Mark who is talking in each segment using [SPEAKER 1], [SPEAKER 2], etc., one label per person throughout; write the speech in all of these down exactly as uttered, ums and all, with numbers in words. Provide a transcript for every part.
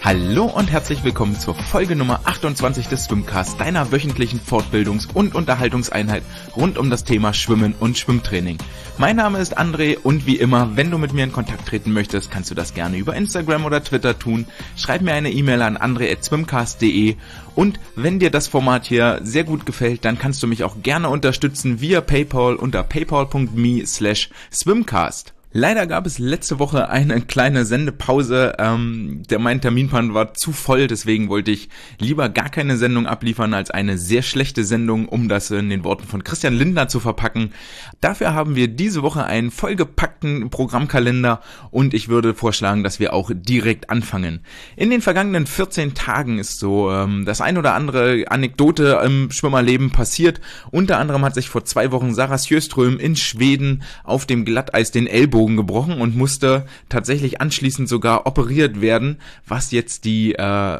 [SPEAKER 1] Hallo und herzlich willkommen zur Folge Nummer achtundzwanzig des Swimcast, deiner wöchentlichen Fortbildungs- und Unterhaltungseinheit rund um das Thema Schwimmen und Schwimmtraining. Mein Name ist André und wie immer, wenn du mit mir in Kontakt treten möchtest, kannst du das gerne über Instagram oder Twitter tun. Schreib mir eine E-Mail an andre at swimcast punkt de und wenn dir das Format hier sehr gut gefällt, dann kannst du mich auch gerne unterstützen via PayPal unter paypal punkt me slash swimcast. Leider gab es letzte Woche eine kleine Sendepause, ähm, der mein Terminplan war zu voll, deswegen wollte ich lieber gar keine Sendung abliefern als eine sehr schlechte Sendung, um das in den Worten von Christian Lindner zu verpacken. Dafür haben wir diese Woche einen vollgepackten Programmkalender und ich würde vorschlagen, dass wir auch direkt anfangen. In den vergangenen vierzehn Tagen ist so ähm, das ein oder andere Anekdote im Schwimmerleben passiert. Unter anderem hat sich vor zwei Wochen Sarah Sjöström in Schweden auf dem Glatteis den Ellbogen gebrochen und musste tatsächlich anschließend sogar operiert werden, was jetzt die äh,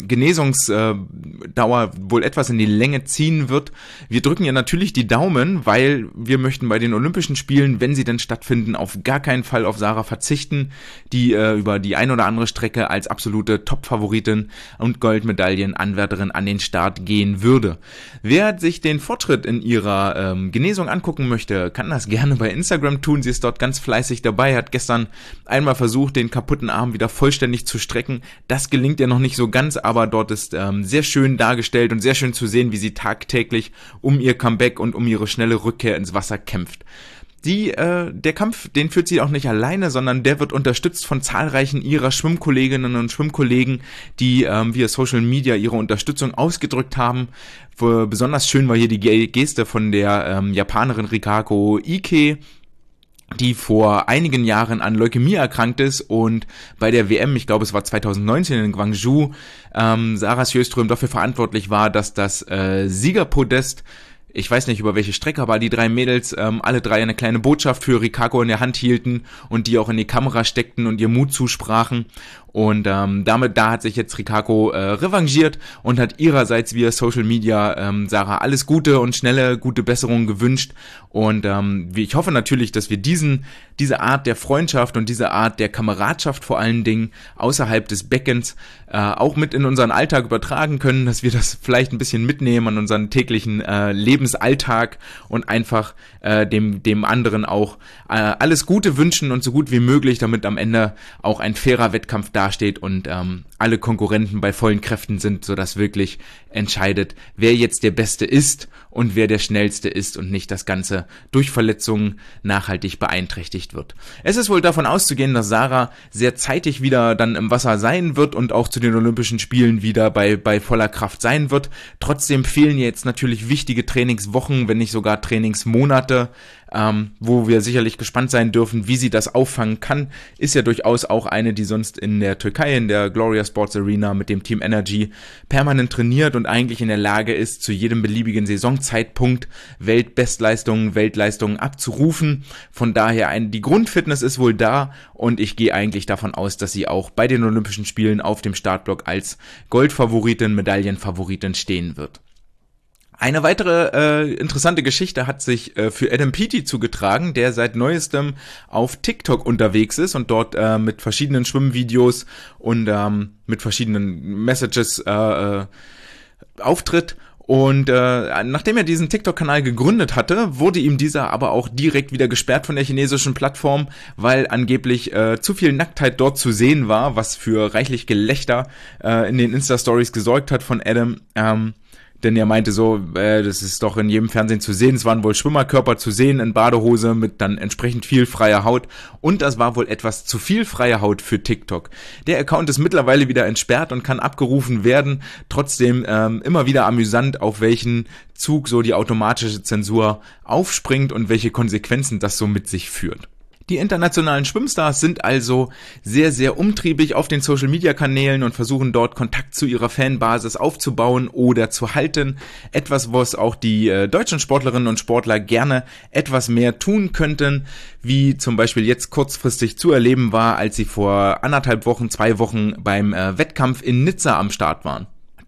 [SPEAKER 1] Genesungsdauer wohl etwas in die Länge ziehen wird. Wir drücken ihr natürlich die Daumen, weil wir möchten bei den Olympischen Spielen, wenn sie denn stattfinden, auf gar keinen Fall auf Sarah verzichten, die äh, über die ein oder andere Strecke als absolute Top-Favoritin und Goldmedaillenanwärterin an den Start gehen würde. Wer sich den Fortschritt in ihrer ähm, Genesung angucken möchte, kann das gerne bei Instagram tun. Sie ist dort ganz fleißig dabei, hat gestern einmal versucht, den kaputten Arm wieder vollständig zu strecken. Das gelingt ihr noch nicht so ganz, aber dort ist ähm, sehr schön dargestellt und sehr schön zu sehen, wie sie tagtäglich um ihr Comeback und um ihre schnelle Rückkehr ins Wasser kämpft. Die, äh, der Kampf, den führt sie auch nicht alleine, sondern der wird unterstützt von zahlreichen ihrer Schwimmkolleginnen und Schwimmkollegen, die ähm, via Social Media ihre Unterstützung ausgedrückt haben. Für, besonders schön war hier die Geste von der ähm, Japanerin Rikako Ike, die vor einigen Jahren an Leukämie erkrankt ist und bei der W M, ich glaube es war zwanzig neunzehn in Gwangju, ähm, Sarah Sjöström dafür verantwortlich war, dass das äh, Siegerpodest, ich weiß nicht über welche Strecke, aber die drei Mädels, ähm, alle drei eine kleine Botschaft für Rikako in der Hand hielten und die auch in die Kamera steckten und ihr Mut zusprachen. Und ähm, damit, da hat sich jetzt Rikako äh, revanchiert und hat ihrerseits via Social Media ähm, Sarah alles Gute und schnelle, gute Besserung gewünscht. Und ähm, ich hoffe natürlich, dass wir diesen, diese Art der Freundschaft und diese Art der Kameradschaft vor allen Dingen außerhalb des Beckens äh, auch mit in unseren Alltag übertragen können, dass wir das vielleicht ein bisschen mitnehmen an unseren täglichen äh, Lebensalltag und einfach äh, dem, dem anderen auch äh, alles Gute wünschen und so gut wie möglich, damit am Ende auch ein fairer Wettkampf da steht und ähm, alle Konkurrenten bei vollen Kräften sind, sodass wirklich entscheidet, wer jetzt der Beste ist und wer der Schnellste ist und nicht das Ganze durch Verletzungen nachhaltig beeinträchtigt wird. Es ist wohl davon auszugehen, dass Sarah sehr zeitig wieder dann im Wasser sein wird und auch zu den Olympischen Spielen wieder bei, bei voller Kraft sein wird. Trotzdem fehlen jetzt natürlich wichtige Trainingswochen, wenn nicht sogar Trainingsmonate, ähm, wo wir sicherlich gespannt sein dürfen, wie sie das auffangen kann. Ist ja durchaus auch eine, die sonst in der Türkei, in der Gloria Sports Arena mit dem Team Energy permanent trainiert und eigentlich in der Lage ist, zu jedem beliebigen Saisonzeitpunkt Weltbestleistungen, Weltleistungen abzurufen. Von daher, ein, die Grundfitness ist wohl da und ich gehe eigentlich davon aus, dass sie auch bei den Olympischen Spielen auf dem Startblock als Goldfavoritin, Medaillenfavoritin stehen wird. Eine weitere äh, interessante Geschichte hat sich äh, für Adam Peaty zugetragen, der seit neuestem auf TikTok unterwegs ist und dort äh, mit verschiedenen Schwimmvideos und ähm, mit verschiedenen Messages äh, äh, auftritt. Und äh, nachdem er diesen TikTok-Kanal gegründet hatte, wurde ihm dieser aber auch direkt wieder gesperrt von der chinesischen Plattform, weil angeblich äh, zu viel Nacktheit dort zu sehen war, was für reichlich Gelächter äh, in den Insta-Stories gesorgt hat von Adam. Ähm, Denn er meinte so, äh, das ist doch in jedem Fernsehen zu sehen, es waren wohl Schwimmerkörper zu sehen in Badehose mit dann entsprechend viel freier Haut und das war wohl etwas zu viel freie Haut für TikTok. Der Account ist mittlerweile wieder entsperrt und kann abgerufen werden, trotzdem ähm, immer wieder amüsant, auf welchen Zug so die automatische Zensur aufspringt und welche Konsequenzen das so mit sich führt. Die internationalen Schwimmstars sind also sehr, sehr umtriebig auf den Social-Media-Kanälen und versuchen dort Kontakt zu ihrer Fanbasis aufzubauen oder zu halten. Etwas, was auch die äh, deutschen Sportlerinnen und Sportler gerne etwas mehr tun könnten, wie zum Beispiel jetzt kurzfristig zu erleben war, als sie vor anderthalb Wochen, zwei Wochen beim äh, Wettkampf in Nizza am Start waren.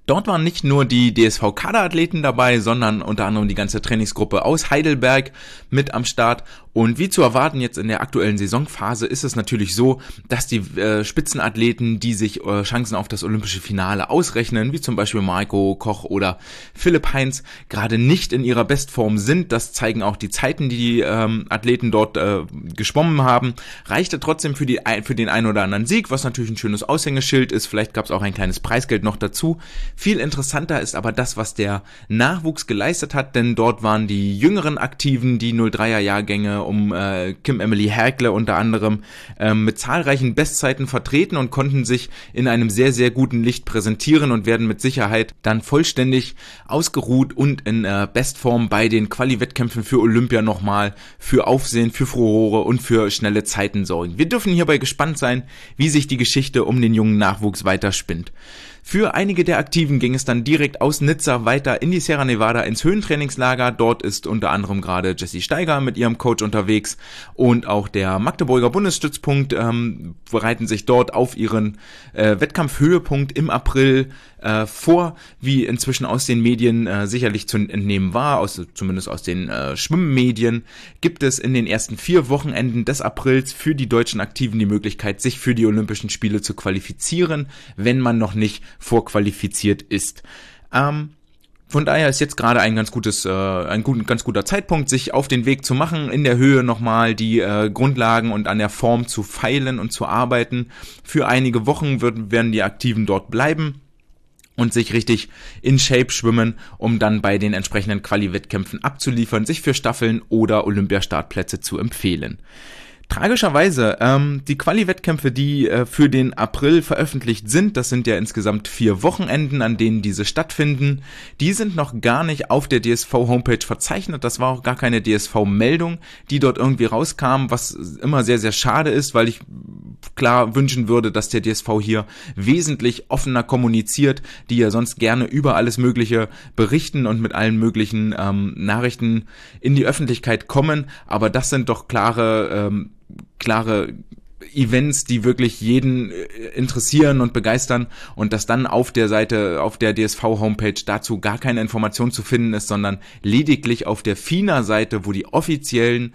[SPEAKER 1] Dort waren nicht nur die D S V-Kaderathleten dabei, sondern unter anderem die ganze Trainingsgruppe aus Heidelberg mit am Start. Und wie zu erwarten jetzt in der aktuellen Saisonphase ist es natürlich so, dass die äh, Spitzenathleten, die sich äh, Chancen auf das olympische Finale ausrechnen, wie zum Beispiel Marco Koch oder Philipp Heinz, gerade nicht in ihrer Bestform sind. Das zeigen auch die Zeiten, die die ähm, Athleten dort äh, geschwommen haben. Reichte trotzdem für, die, für den einen oder anderen Sieg, was natürlich ein schönes Aushängeschild ist. Vielleicht gab es auch ein kleines Preisgeld noch dazu. Viel interessanter ist aber das, was der Nachwuchs geleistet hat, denn dort waren die jüngeren Aktiven, die null dreier Jahrgänge um äh, Kim Emily Herkle unter anderem äh, mit zahlreichen Bestzeiten vertreten und konnten sich in einem sehr, sehr guten Licht präsentieren und werden mit Sicherheit dann vollständig ausgeruht und in äh, Bestform bei den Quali-Wettkämpfen für Olympia nochmal für Aufsehen, für Furore und für schnelle Zeiten sorgen. Wir dürfen hierbei gespannt sein, wie sich die Geschichte um den jungen Nachwuchs weiterspinnt. Für einige der Aktiven ging es dann direkt aus Nizza weiter in die Sierra Nevada ins Höhentrainingslager. Dort ist unter anderem gerade Jessie Steiger mit ihrem Coach unterwegs und auch der Magdeburger Bundesstützpunkt ähm, bereiten sich dort auf ihren äh, Wettkampfhöhepunkt im April äh, vor, wie inzwischen aus den Medien äh, sicherlich zu entnehmen war, aus, zumindest aus den äh, Schwimmmedien, gibt es in den ersten vier Wochenenden des Aprils für die deutschen Aktiven die Möglichkeit, sich für die Olympischen Spiele zu qualifizieren, wenn man noch nicht vorqualifiziert ist. Ähm, von daher ist jetzt gerade ein ganz gutes, äh, ein gut, ganz guter Zeitpunkt, sich auf den Weg zu machen, in der Höhe nochmal die äh, Grundlagen und an der Form zu feilen und zu arbeiten. Für einige Wochen wird, werden die Aktiven dort bleiben und sich richtig in Shape schwimmen, um dann bei den entsprechenden Quali-Wettkämpfen abzuliefern, sich für Staffeln oder Olympiastartplätze zu empfehlen. Tragischerweise, ähm, die Quali-Wettkämpfe, die äh, für den April veröffentlicht sind, das sind ja insgesamt vier Wochenenden, an denen diese stattfinden, die sind noch gar nicht auf der D S V-Homepage verzeichnet. Das war auch gar keine D S V-Meldung, die dort irgendwie rauskam, was immer sehr, sehr schade ist, weil ich klar wünschen würde, dass der D S V hier wesentlich offener kommuniziert, die ja sonst gerne über alles Mögliche berichten und mit allen möglichen ähm, Nachrichten in die Öffentlichkeit kommen, aber das sind doch klare ähm, klare Events, die wirklich jeden interessieren und begeistern, und dass dann auf der Seite, auf der D S V-Homepage dazu gar keine Information zu finden ist, sondern lediglich auf der FINA-Seite, wo die offiziellen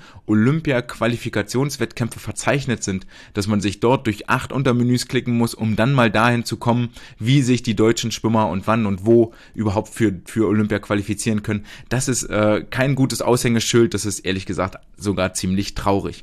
[SPEAKER 1] Olympia-Qualifikationswettkämpfe verzeichnet sind, dass man sich dort durch acht Untermenüs klicken muss, um dann mal dahin zu kommen, wie sich die deutschen Schwimmer und wann und wo überhaupt für, für Olympia qualifizieren können. Das ist äh, kein gutes Aushängeschild, das ist ehrlich gesagt sogar ziemlich traurig.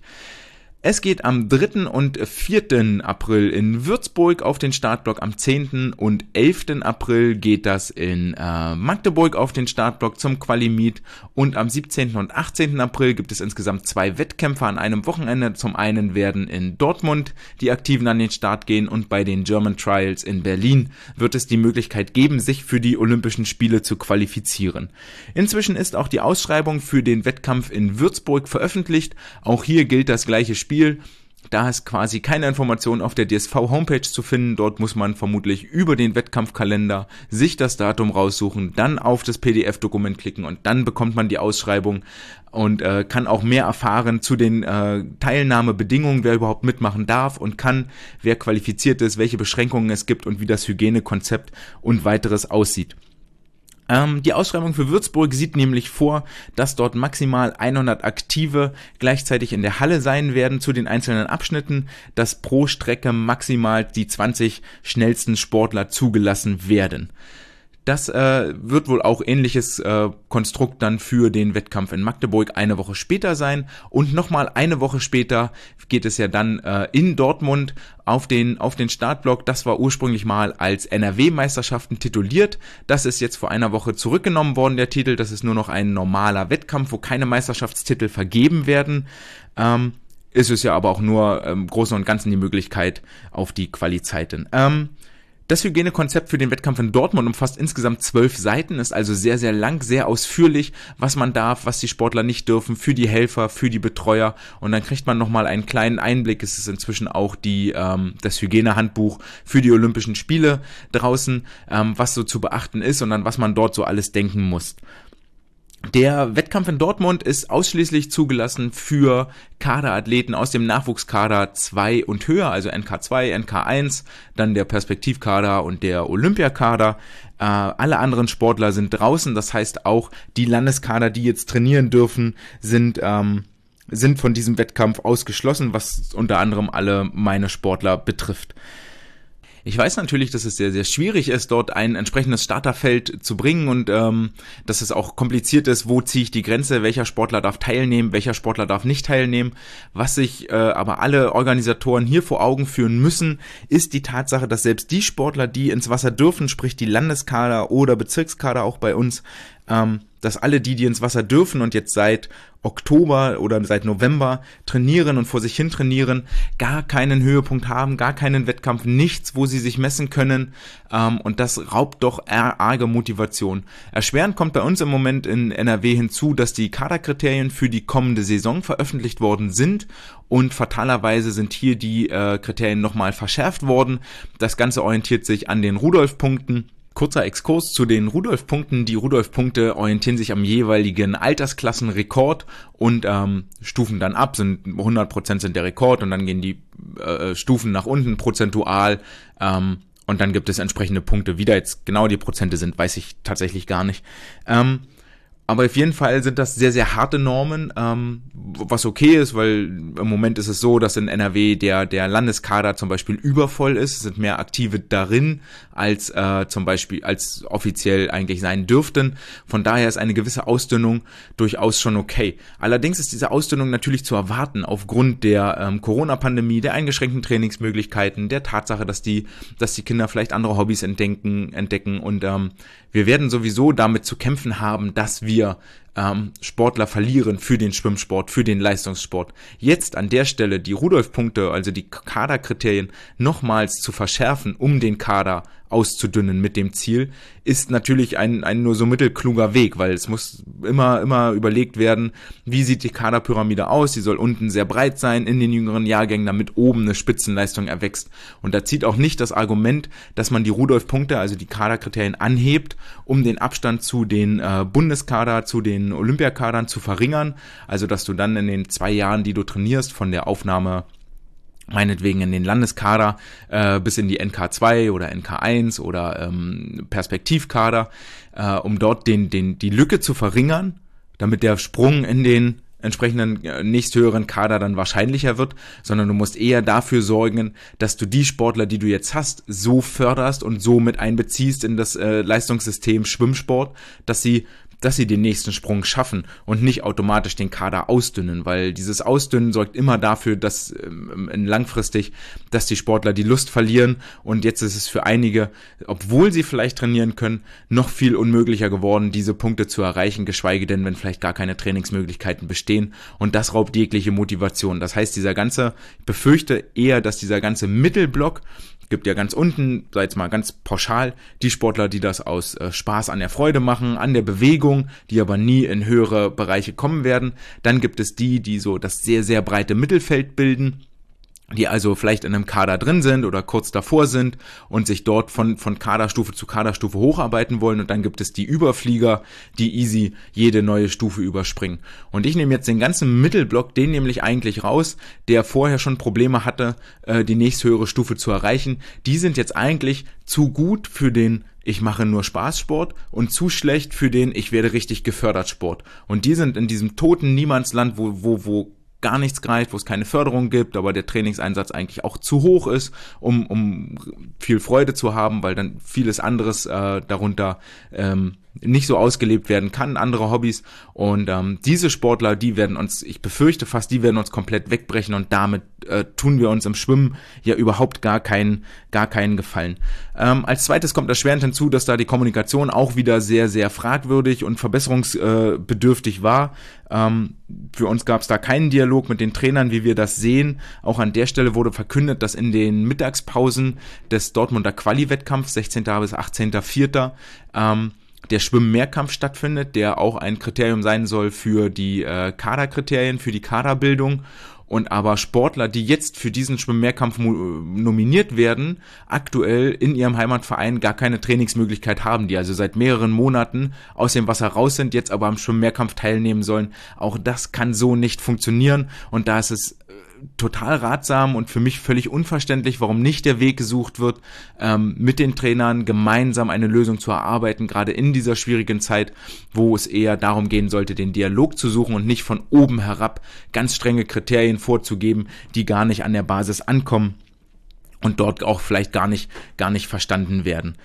[SPEAKER 1] Es geht am dritten und vierten April in Würzburg auf den Startblock, am zehnten und elften April geht das in äh, Magdeburg auf den Startblock zum Quali-Meet, und am siebzehnten und achtzehnten April gibt es insgesamt zwei Wettkämpfe an einem Wochenende. Zum einen werden in Dortmund die Aktiven an den Start gehen, und bei den German Trials in Berlin wird es die Möglichkeit geben, sich für die Olympischen Spiele zu qualifizieren. Inzwischen ist auch die Ausschreibung für den Wettkampf in Würzburg veröffentlicht. Auch hier gilt das gleiche Spiel. Spiel. Da ist quasi keine Information auf der D S V-Homepage zu finden. Dort muss man vermutlich über den Wettkampfkalender sich das Datum raussuchen, dann auf das P D F-Dokument klicken und dann bekommt man die Ausschreibung und äh, kann auch mehr erfahren zu den äh, Teilnahmebedingungen, wer überhaupt mitmachen darf und kann, wer qualifiziert ist, welche Beschränkungen es gibt und wie das Hygienekonzept und weiteres aussieht. Ähm, die Ausschreibung für Würzburg sieht nämlich vor, dass dort maximal hundert Aktive gleichzeitig in der Halle sein werden zu den einzelnen Abschnitten, dass pro Strecke maximal die zwanzig schnellsten Sportler zugelassen werden. Das äh, wird wohl auch ähnliches äh, Konstrukt dann für den Wettkampf in Magdeburg eine Woche später sein, und nochmal eine Woche später geht es ja dann äh, in Dortmund auf den auf den Startblock. Das war ursprünglich mal als N R W-Meisterschaften tituliert. Das ist jetzt vor einer Woche zurückgenommen worden, der Titel. Das ist nur noch ein normaler Wettkampf, wo keine Meisterschaftstitel vergeben werden. Ähm, ist es ja aber auch nur im ähm, Großen und Ganzen die Möglichkeit auf die Quali-Zeiten. Ähm, Das Hygienekonzept für den Wettkampf in Dortmund umfasst insgesamt zwölf Seiten, ist also sehr, sehr lang, sehr ausführlich, was man darf, was die Sportler nicht dürfen, für die Helfer, für die Betreuer, und dann kriegt man nochmal einen kleinen Einblick. Es ist inzwischen auch die ähm, das Hygienehandbuch für die Olympischen Spiele draußen, ähm, was so zu beachten ist und an was man dort so alles denken muss. Der Wettkampf in Dortmund ist ausschließlich zugelassen für Kaderathleten aus dem Nachwuchskader zwei und höher, also N K zwei, N K eins, dann der Perspektivkader und der Olympiakader. Äh, alle anderen Sportler sind draußen, das heißt auch die Landeskader, die jetzt trainieren dürfen, sind ähm, sind von diesem Wettkampf ausgeschlossen, was unter anderem alle meine Sportler betrifft. Ich weiß natürlich, dass es sehr, sehr schwierig ist, dort ein entsprechendes Starterfeld zu bringen und ähm, dass es auch kompliziert ist, wo ziehe ich die Grenze, welcher Sportler darf teilnehmen, welcher Sportler darf nicht teilnehmen. Was sich äh, aber alle Organisatoren hier vor Augen führen müssen, ist die Tatsache, dass selbst die Sportler, die ins Wasser dürfen, sprich die Landeskader oder Bezirkskader auch bei uns, ähm, dass alle die, die ins Wasser dürfen und jetzt seit Oktober oder seit November trainieren und vor sich hin trainieren, gar keinen Höhepunkt haben, gar keinen Wettkampf, nichts, wo sie sich messen können, ähm, und das raubt doch arge Motivation. Erschwerend kommt bei uns im Moment in N R W hinzu, dass die Kaderkriterien für die kommende Saison veröffentlicht worden sind und fatalerweise sind hier die äh, Kriterien nochmal verschärft worden. Das Ganze orientiert sich an den Rudolf-Punkten. Kurzer Exkurs zu den Rudolf-Punkten. Die Rudolf-Punkte orientieren sich am jeweiligen Altersklassenrekord und ähm, stufen dann ab, sind hundert Prozent sind der Rekord und dann gehen die äh, Stufen nach unten prozentual ähm, und dann gibt es entsprechende Punkte. Wie da jetzt genau die Prozente sind, weiß ich tatsächlich gar nicht. Ähm, Aber auf jeden Fall sind das sehr, sehr harte Normen, ähm, was okay ist, weil im Moment ist es so, dass in N R W der der Landeskader zum Beispiel übervoll ist. Es sind mehr Aktive darin, als äh, zum Beispiel als offiziell eigentlich sein dürften. Von daher ist eine gewisse Ausdünnung durchaus schon okay. Allerdings ist diese Ausdünnung natürlich zu erwarten aufgrund der ähm, Corona-Pandemie, der eingeschränkten Trainingsmöglichkeiten, der Tatsache, dass die dass die Kinder vielleicht andere Hobbys entdecken, entdecken und ähm, wir werden sowieso damit zu kämpfen haben, dass wir ähm, Sportler verlieren für den Schwimmsport, für den Leistungssport. Jetzt an der Stelle die Rudolf-Punkte, also die Kaderkriterien, nochmals zu verschärfen, um den Kader auszudünnen mit dem Ziel, ist natürlich ein, ein nur so mittelkluger Weg, weil es muss immer, immer überlegt werden, wie sieht die Kaderpyramide aus, sie soll unten sehr breit sein in den jüngeren Jahrgängen, damit oben eine Spitzenleistung erwächst. Und da zieht auch nicht das Argument, dass man die Rudolf-Punkte, also die Kaderkriterien anhebt, um den Abstand zu den äh, Bundeskader, zu den Olympiakadern zu verringern, also dass du dann in den zwei Jahren, die du trainierst, von der Aufnahme meinetwegen in den Landeskader äh, bis in die N K zwei oder N K eins oder ähm, Perspektivkader, äh, um dort den den die Lücke zu verringern, damit der Sprung in den entsprechenden äh, nächsthöheren Kader dann wahrscheinlicher wird, sondern du musst eher dafür sorgen, dass du die Sportler, die du jetzt hast, so förderst und so mit einbeziehst in das äh, Leistungssystem Schwimmsport, dass sie dass sie den nächsten Sprung schaffen und nicht automatisch den Kader ausdünnen, weil dieses Ausdünnen sorgt immer dafür, dass ähm, langfristig, dass die Sportler die Lust verlieren und jetzt ist es für einige, obwohl sie vielleicht trainieren können, noch viel unmöglicher geworden, diese Punkte zu erreichen, geschweige denn, wenn vielleicht gar keine Trainingsmöglichkeiten bestehen und das raubt jegliche Motivation. Das heißt, dieser ganze, ich befürchte eher, dass dieser ganze Mittelblock, gibt ja ganz unten, sei jetzt mal ganz pauschal, die Sportler, die das aus äh, Spaß an der Freude machen, an der Bewegung, die aber nie in höhere Bereiche kommen werden. Dann gibt es die, die so das sehr, sehr breite Mittelfeld bilden, die also vielleicht in einem Kader drin sind oder kurz davor sind und sich dort von von Kaderstufe zu Kaderstufe hocharbeiten wollen und dann gibt es die Überflieger, die easy jede neue Stufe überspringen. Und ich nehme jetzt den ganzen Mittelblock, den nämlich eigentlich raus, der vorher schon Probleme hatte, äh, die nächsthöhere Stufe zu erreichen. Die sind jetzt eigentlich zu gut für den ich mache nur Spaßsport und zu schlecht für den ich werde richtig gefördert Sport. Und die sind in diesem toten Niemandsland, wo wo wo gar nichts greift, wo es keine Förderung gibt, aber der Trainingseinsatz eigentlich auch zu hoch ist, um um viel Freude zu haben, weil dann vieles anderes äh, darunter ähm, nicht so ausgelebt werden kann, andere Hobbys und ähm, diese Sportler, die werden uns, ich befürchte fast, die werden uns komplett wegbrechen und damit äh, tun wir uns im Schwimmen ja überhaupt gar keinen, gar keinen Gefallen. Ähm, als zweites kommt erschwerend hinzu, dass da die Kommunikation auch wieder sehr, sehr fragwürdig und verbesserungsbedürftig war. Ähm, für uns gab es da keinen Dialog mit den Trainern, wie wir das sehen. Auch an der Stelle wurde verkündet, dass in den Mittagspausen des Dortmunder Quali-Wettkampfs, sechzehnten bis achtzehnten vierten ähm, der Schwimm-Mehrkampf stattfindet, der auch ein Kriterium sein soll für die äh, Kaderkriterien, für die Kaderbildung. und aber Sportler, die jetzt für diesen Schwimm-Mehrkampf nominiert werden, aktuell in ihrem Heimatverein gar keine Trainingsmöglichkeit haben, die also seit mehreren Monaten aus dem Wasser raus sind, jetzt aber am Schwimm-Mehrkampf teilnehmen sollen. Auch das kann so nicht funktionieren und da ist es total ratsam und für mich völlig unverständlich, warum nicht der Weg gesucht wird, ähm, mit den Trainern gemeinsam eine Lösung zu erarbeiten, gerade in dieser schwierigen Zeit, wo es eher darum gehen sollte, den Dialog zu suchen und nicht von oben herab ganz strenge Kriterien vorzugeben, die gar nicht an der Basis ankommen und dort auch vielleicht gar nicht, gar nicht verstanden werden.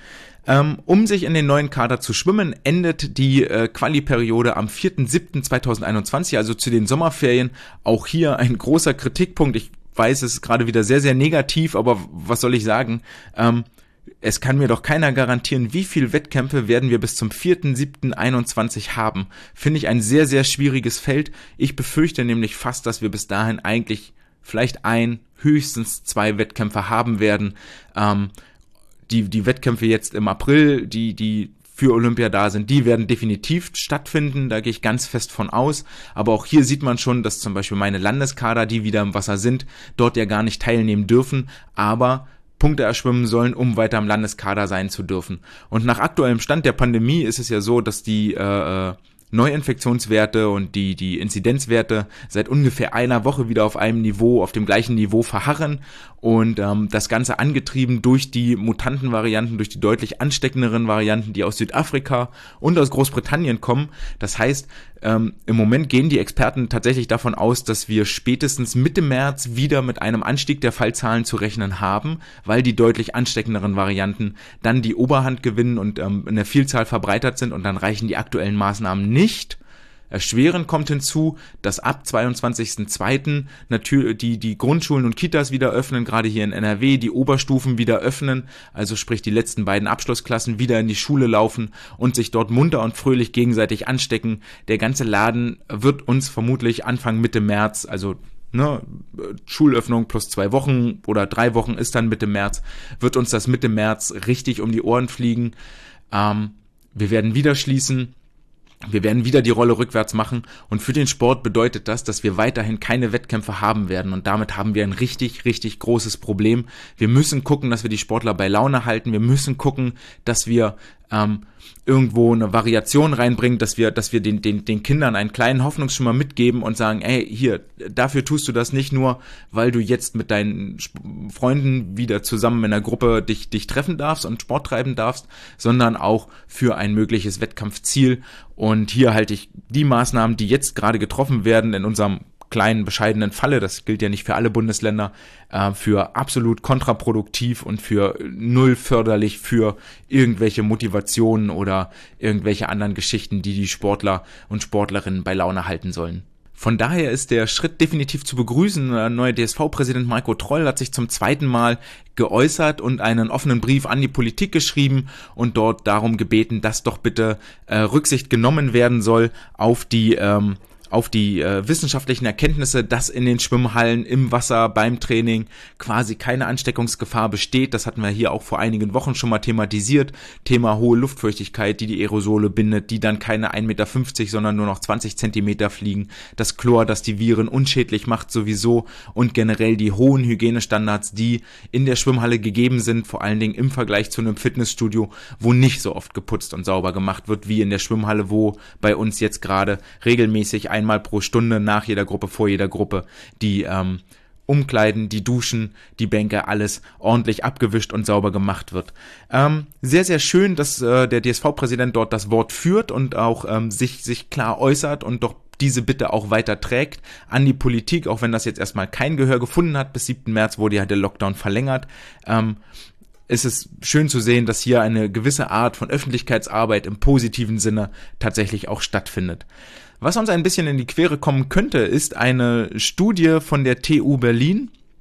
[SPEAKER 1] Um sich in den neuen Kader zu schwimmen, endet die äh, Quali-Periode am vierten siebten zweitausendeinundzwanzig, also zu den Sommerferien. Auch hier ein großer Kritikpunkt. Ich weiß, es ist gerade wieder sehr, sehr negativ, aber was soll ich sagen? Ähm, es kann mir doch keiner garantieren, wie viele Wettkämpfe werden wir bis zum vierten siebten einundzwanzig haben. Finde ich ein sehr, sehr schwieriges Feld. Ich befürchte nämlich fast, dass wir bis dahin eigentlich vielleicht ein, höchstens zwei Wettkämpfe haben werden. Ähm, Die, die Wettkämpfe jetzt im April, die, die für Olympia da sind, die werden definitiv stattfinden, da gehe ich ganz fest von aus, aber auch hier sieht man schon, dass zum Beispiel meine Landeskader, die wieder im Wasser sind, dort ja gar nicht teilnehmen dürfen, aber Punkte erschwimmen sollen, um weiter im Landeskader sein zu dürfen. Und nach aktuellem Stand der Pandemie ist es ja so, dass die äh, Neuinfektionswerte und die die Inzidenzwerte seit ungefähr einer Woche wieder auf einem Niveau, auf dem gleichen Niveau verharren und ähm, das Ganze angetrieben durch die Mutantenvarianten, durch die deutlich ansteckenderen Varianten, die aus Südafrika und aus Großbritannien kommen. Das heißt, ähm, im Moment gehen die Experten tatsächlich davon aus, dass wir spätestens Mitte März wieder mit einem Anstieg der Fallzahlen zu rechnen haben, weil die deutlich ansteckenderen Varianten dann die Oberhand gewinnen und ähm, in der Vielzahl verbreitert sind und dann reichen die aktuellen Maßnahmen nicht. Nicht. Erschwerend kommt hinzu, dass ab zweiundzwanzigsten zweiten natürlich die, die Grundschulen und Kitas wieder öffnen, gerade hier in N R W, die Oberstufen wieder öffnen, also sprich die letzten beiden Abschlussklassen wieder in die Schule laufen und sich dort munter und fröhlich gegenseitig anstecken. Der ganze Laden wird uns vermutlich Anfang Mitte März, also ne, Schulöffnung plus zwei Wochen oder drei Wochen ist dann Mitte März, wird uns das Mitte März richtig um die Ohren fliegen. Ähm, wir werden wieder schließen. Wir werden wieder die Rolle rückwärts machen und für den Sport bedeutet das, dass wir weiterhin keine Wettkämpfe haben werden und damit haben wir ein richtig, richtig großes Problem. Wir müssen gucken, dass wir die Sportler bei Laune halten. Wir müssen gucken, dass wir ähm, irgendwo eine Variation reinbringen, dass wir, dass wir den, den, den Kindern einen kleinen Hoffnungsschimmer mitgeben und sagen, ey, hier, dafür tust du das nicht nur, weil du jetzt mit deinen Freunden wieder zusammen in einer Gruppe dich, dich treffen darfst und Sport treiben darfst, sondern auch für ein mögliches Wettkampfziel. Und hier halte ich die Maßnahmen, die jetzt gerade getroffen werden in unserem kleinen, bescheidenen Falle, das gilt ja nicht für alle Bundesländer, äh, für absolut kontraproduktiv und für null förderlich für irgendwelche Motivationen oder irgendwelche anderen Geschichten, die die Sportler und Sportlerinnen bei Laune halten sollen. Von daher ist der Schritt definitiv zu begrüßen. Der neue D S V-Präsident Marco Troll hat sich zum zweiten Mal geäußert und einen offenen Brief an die Politik geschrieben und dort darum gebeten, dass doch bitte äh, Rücksicht genommen werden soll auf die ähm, auf die äh, wissenschaftlichen Erkenntnisse, dass in den Schwimmhallen, im Wasser, beim Training quasi keine Ansteckungsgefahr besteht. Das hatten wir hier auch vor einigen Wochen schon mal thematisiert. Thema hohe Luftfeuchtigkeit, die die Aerosole bindet, die dann keine ein Meter fünfzig, sondern nur noch zwanzig Zentimeter fliegen. Das Chlor, das die Viren unschädlich macht sowieso und generell die hohen Hygienestandards, die in der Schwimmhalle gegeben sind, vor allen Dingen im Vergleich zu einem Fitnessstudio, wo nicht so oft geputzt und sauber gemacht wird wie in der Schwimmhalle, wo bei uns jetzt gerade regelmäßig ein einmal pro Stunde nach jeder Gruppe, vor jeder Gruppe die ähm, Umkleiden, die Duschen, die Bänke, alles ordentlich abgewischt und sauber gemacht wird. Ähm, sehr, sehr schön, dass äh, der D S V-Präsident dort das Wort führt und auch ähm, sich, sich klar äußert und doch diese Bitte auch weiter trägt an die Politik, auch wenn das jetzt erstmal kein Gehör gefunden hat. Bis siebten März wurde ja der Lockdown verlängert. Ähm, ist es schön zu sehen, dass hier eine gewisse Art von Öffentlichkeitsarbeit im positiven Sinne tatsächlich auch stattfindet. Was uns ein bisschen in die Quere kommen könnte, ist eine Studie von der T U Berlin,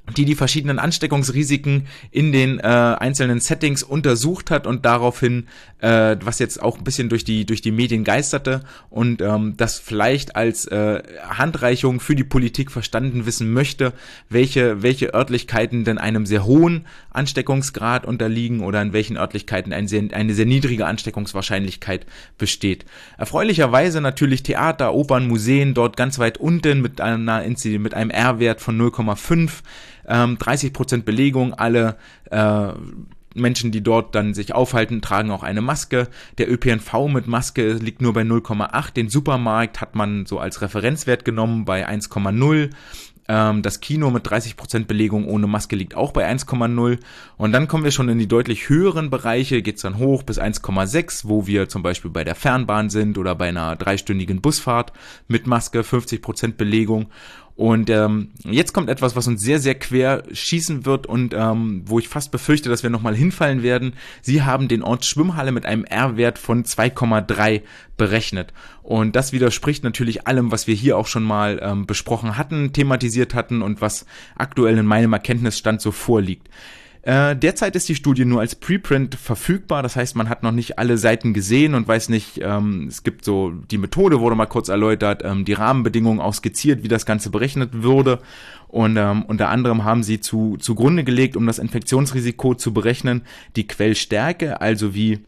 [SPEAKER 1] die die verschiedenen Ansteckungsrisiken in den äh, einzelnen Settings untersucht hat und daraufhin, äh, was jetzt auch ein bisschen durch die durch die Medien geisterte und ähm, das vielleicht als äh, Handreichung für die Politik verstanden wissen möchte, welche welche Örtlichkeiten denn einem sehr hohen Ansteckungsgrad unterliegen oder in welchen Örtlichkeiten ein sehr, eine sehr niedrige Ansteckungswahrscheinlichkeit besteht. Erfreulicherweise natürlich Theater, Opern, Museen dort ganz weit unten mit einer mit einem R-Wert von null Komma fünf. dreißig Prozent Belegung, alle äh, Menschen, die dort dann sich aufhalten, tragen auch eine Maske. Der Ö P N V mit Maske liegt nur bei null Komma acht. Den Supermarkt hat man so als Referenzwert genommen bei eins Komma null. Ähm, das Kino mit dreißig Prozent Belegung ohne Maske liegt auch bei eins Komma null. Und dann kommen wir schon in die deutlich höheren Bereiche, geht's dann hoch bis eins Komma sechs, wo wir zum Beispiel bei der Fernbahn sind oder bei einer dreistündigen Busfahrt mit Maske, fünfzig Prozent Belegung. Und ähm, jetzt kommt etwas, was uns sehr, sehr quer schießen wird und ähm, wo ich fast befürchte, dass wir nochmal hinfallen werden. Sie haben den Ort Schwimmhalle mit einem R-Wert von zwei Komma drei berechnet. Und das widerspricht natürlich allem, was wir hier auch schon mal ähm, besprochen hatten, thematisiert hatten und was aktuell in meinem Erkenntnisstand so vorliegt. Äh, derzeit ist die Studie nur als Preprint verfügbar, das heißt, man hat noch nicht alle Seiten gesehen und weiß nicht, ähm, es gibt so, die Methode wurde mal kurz erläutert, ähm, die Rahmenbedingungen auch skizziert, wie das Ganze berechnet würde und ähm, unter anderem haben sie zu zugrunde gelegt, um das Infektionsrisiko zu berechnen, die Quellstärke, also wie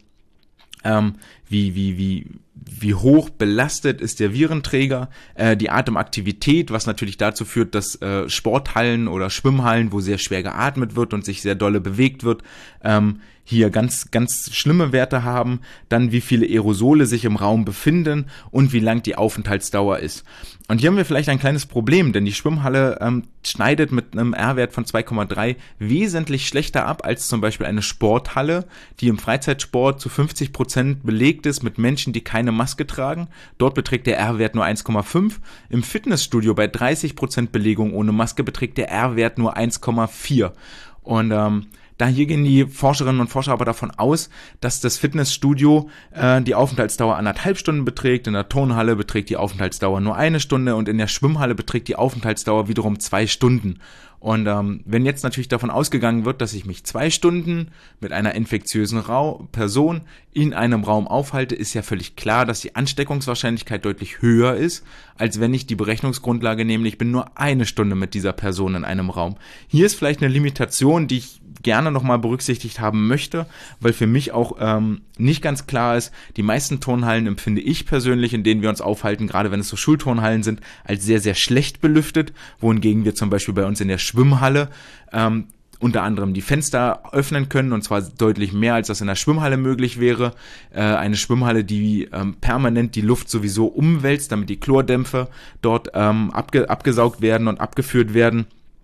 [SPEAKER 1] ähm, wie wie wie wie hoch belastet ist der Virenträger, äh, die Atemaktivität, was natürlich dazu führt, dass äh, Sporthallen oder Schwimmhallen, wo sehr schwer geatmet wird und sich sehr dolle bewegt wird, ähm, hier ganz ganz schlimme Werte haben, dann wie viele Aerosole sich im Raum befinden und wie lang die Aufenthaltsdauer ist. Und hier haben wir vielleicht ein kleines Problem, denn die Schwimmhalle ähm, schneidet mit einem R-Wert von zwei Komma drei wesentlich schlechter ab als zum Beispiel eine Sporthalle, die im Freizeitsport zu fünfzig Prozent belegt ist mit Menschen, die keine Maske tragen. Dort beträgt der R-Wert nur eins Komma fünf. Im Fitnessstudio bei dreißig Prozent Belegung ohne Maske beträgt der R-Wert nur eins Komma vier. Und ähm, da hier gehen die Forscherinnen und Forscher aber davon aus, dass das Fitnessstudio äh, die Aufenthaltsdauer anderthalb Stunden beträgt, in der Turnhalle beträgt die Aufenthaltsdauer nur eine Stunde und in der Schwimmhalle beträgt die Aufenthaltsdauer wiederum zwei Stunden. Und ähm, wenn jetzt natürlich davon ausgegangen wird, dass ich mich zwei Stunden mit einer infektiösen Ra- Person in einem Raum aufhalte, ist ja völlig klar, dass die Ansteckungswahrscheinlichkeit deutlich höher ist, als wenn ich die Berechnungsgrundlage nehme, ich bin nur eine Stunde mit dieser Person in einem Raum. Hier ist vielleicht eine Limitation, die ich gerne nochmal berücksichtigt haben möchte, weil für mich auch ähm, nicht ganz klar ist, die meisten Turnhallen empfinde ich persönlich, in denen wir uns aufhalten, gerade wenn es so Schulturnhallen sind, als sehr, sehr schlecht belüftet, wohingegen wir zum Beispiel bei uns in der Schwimmhalle ähm, unter anderem die Fenster öffnen können und zwar deutlich mehr, als das in der Schwimmhalle möglich wäre. Äh, eine Schwimmhalle, die ähm, permanent die Luft sowieso umwälzt, damit die Chlordämpfe dort ähm, abge- abgesaugt werden und abgeführt werden.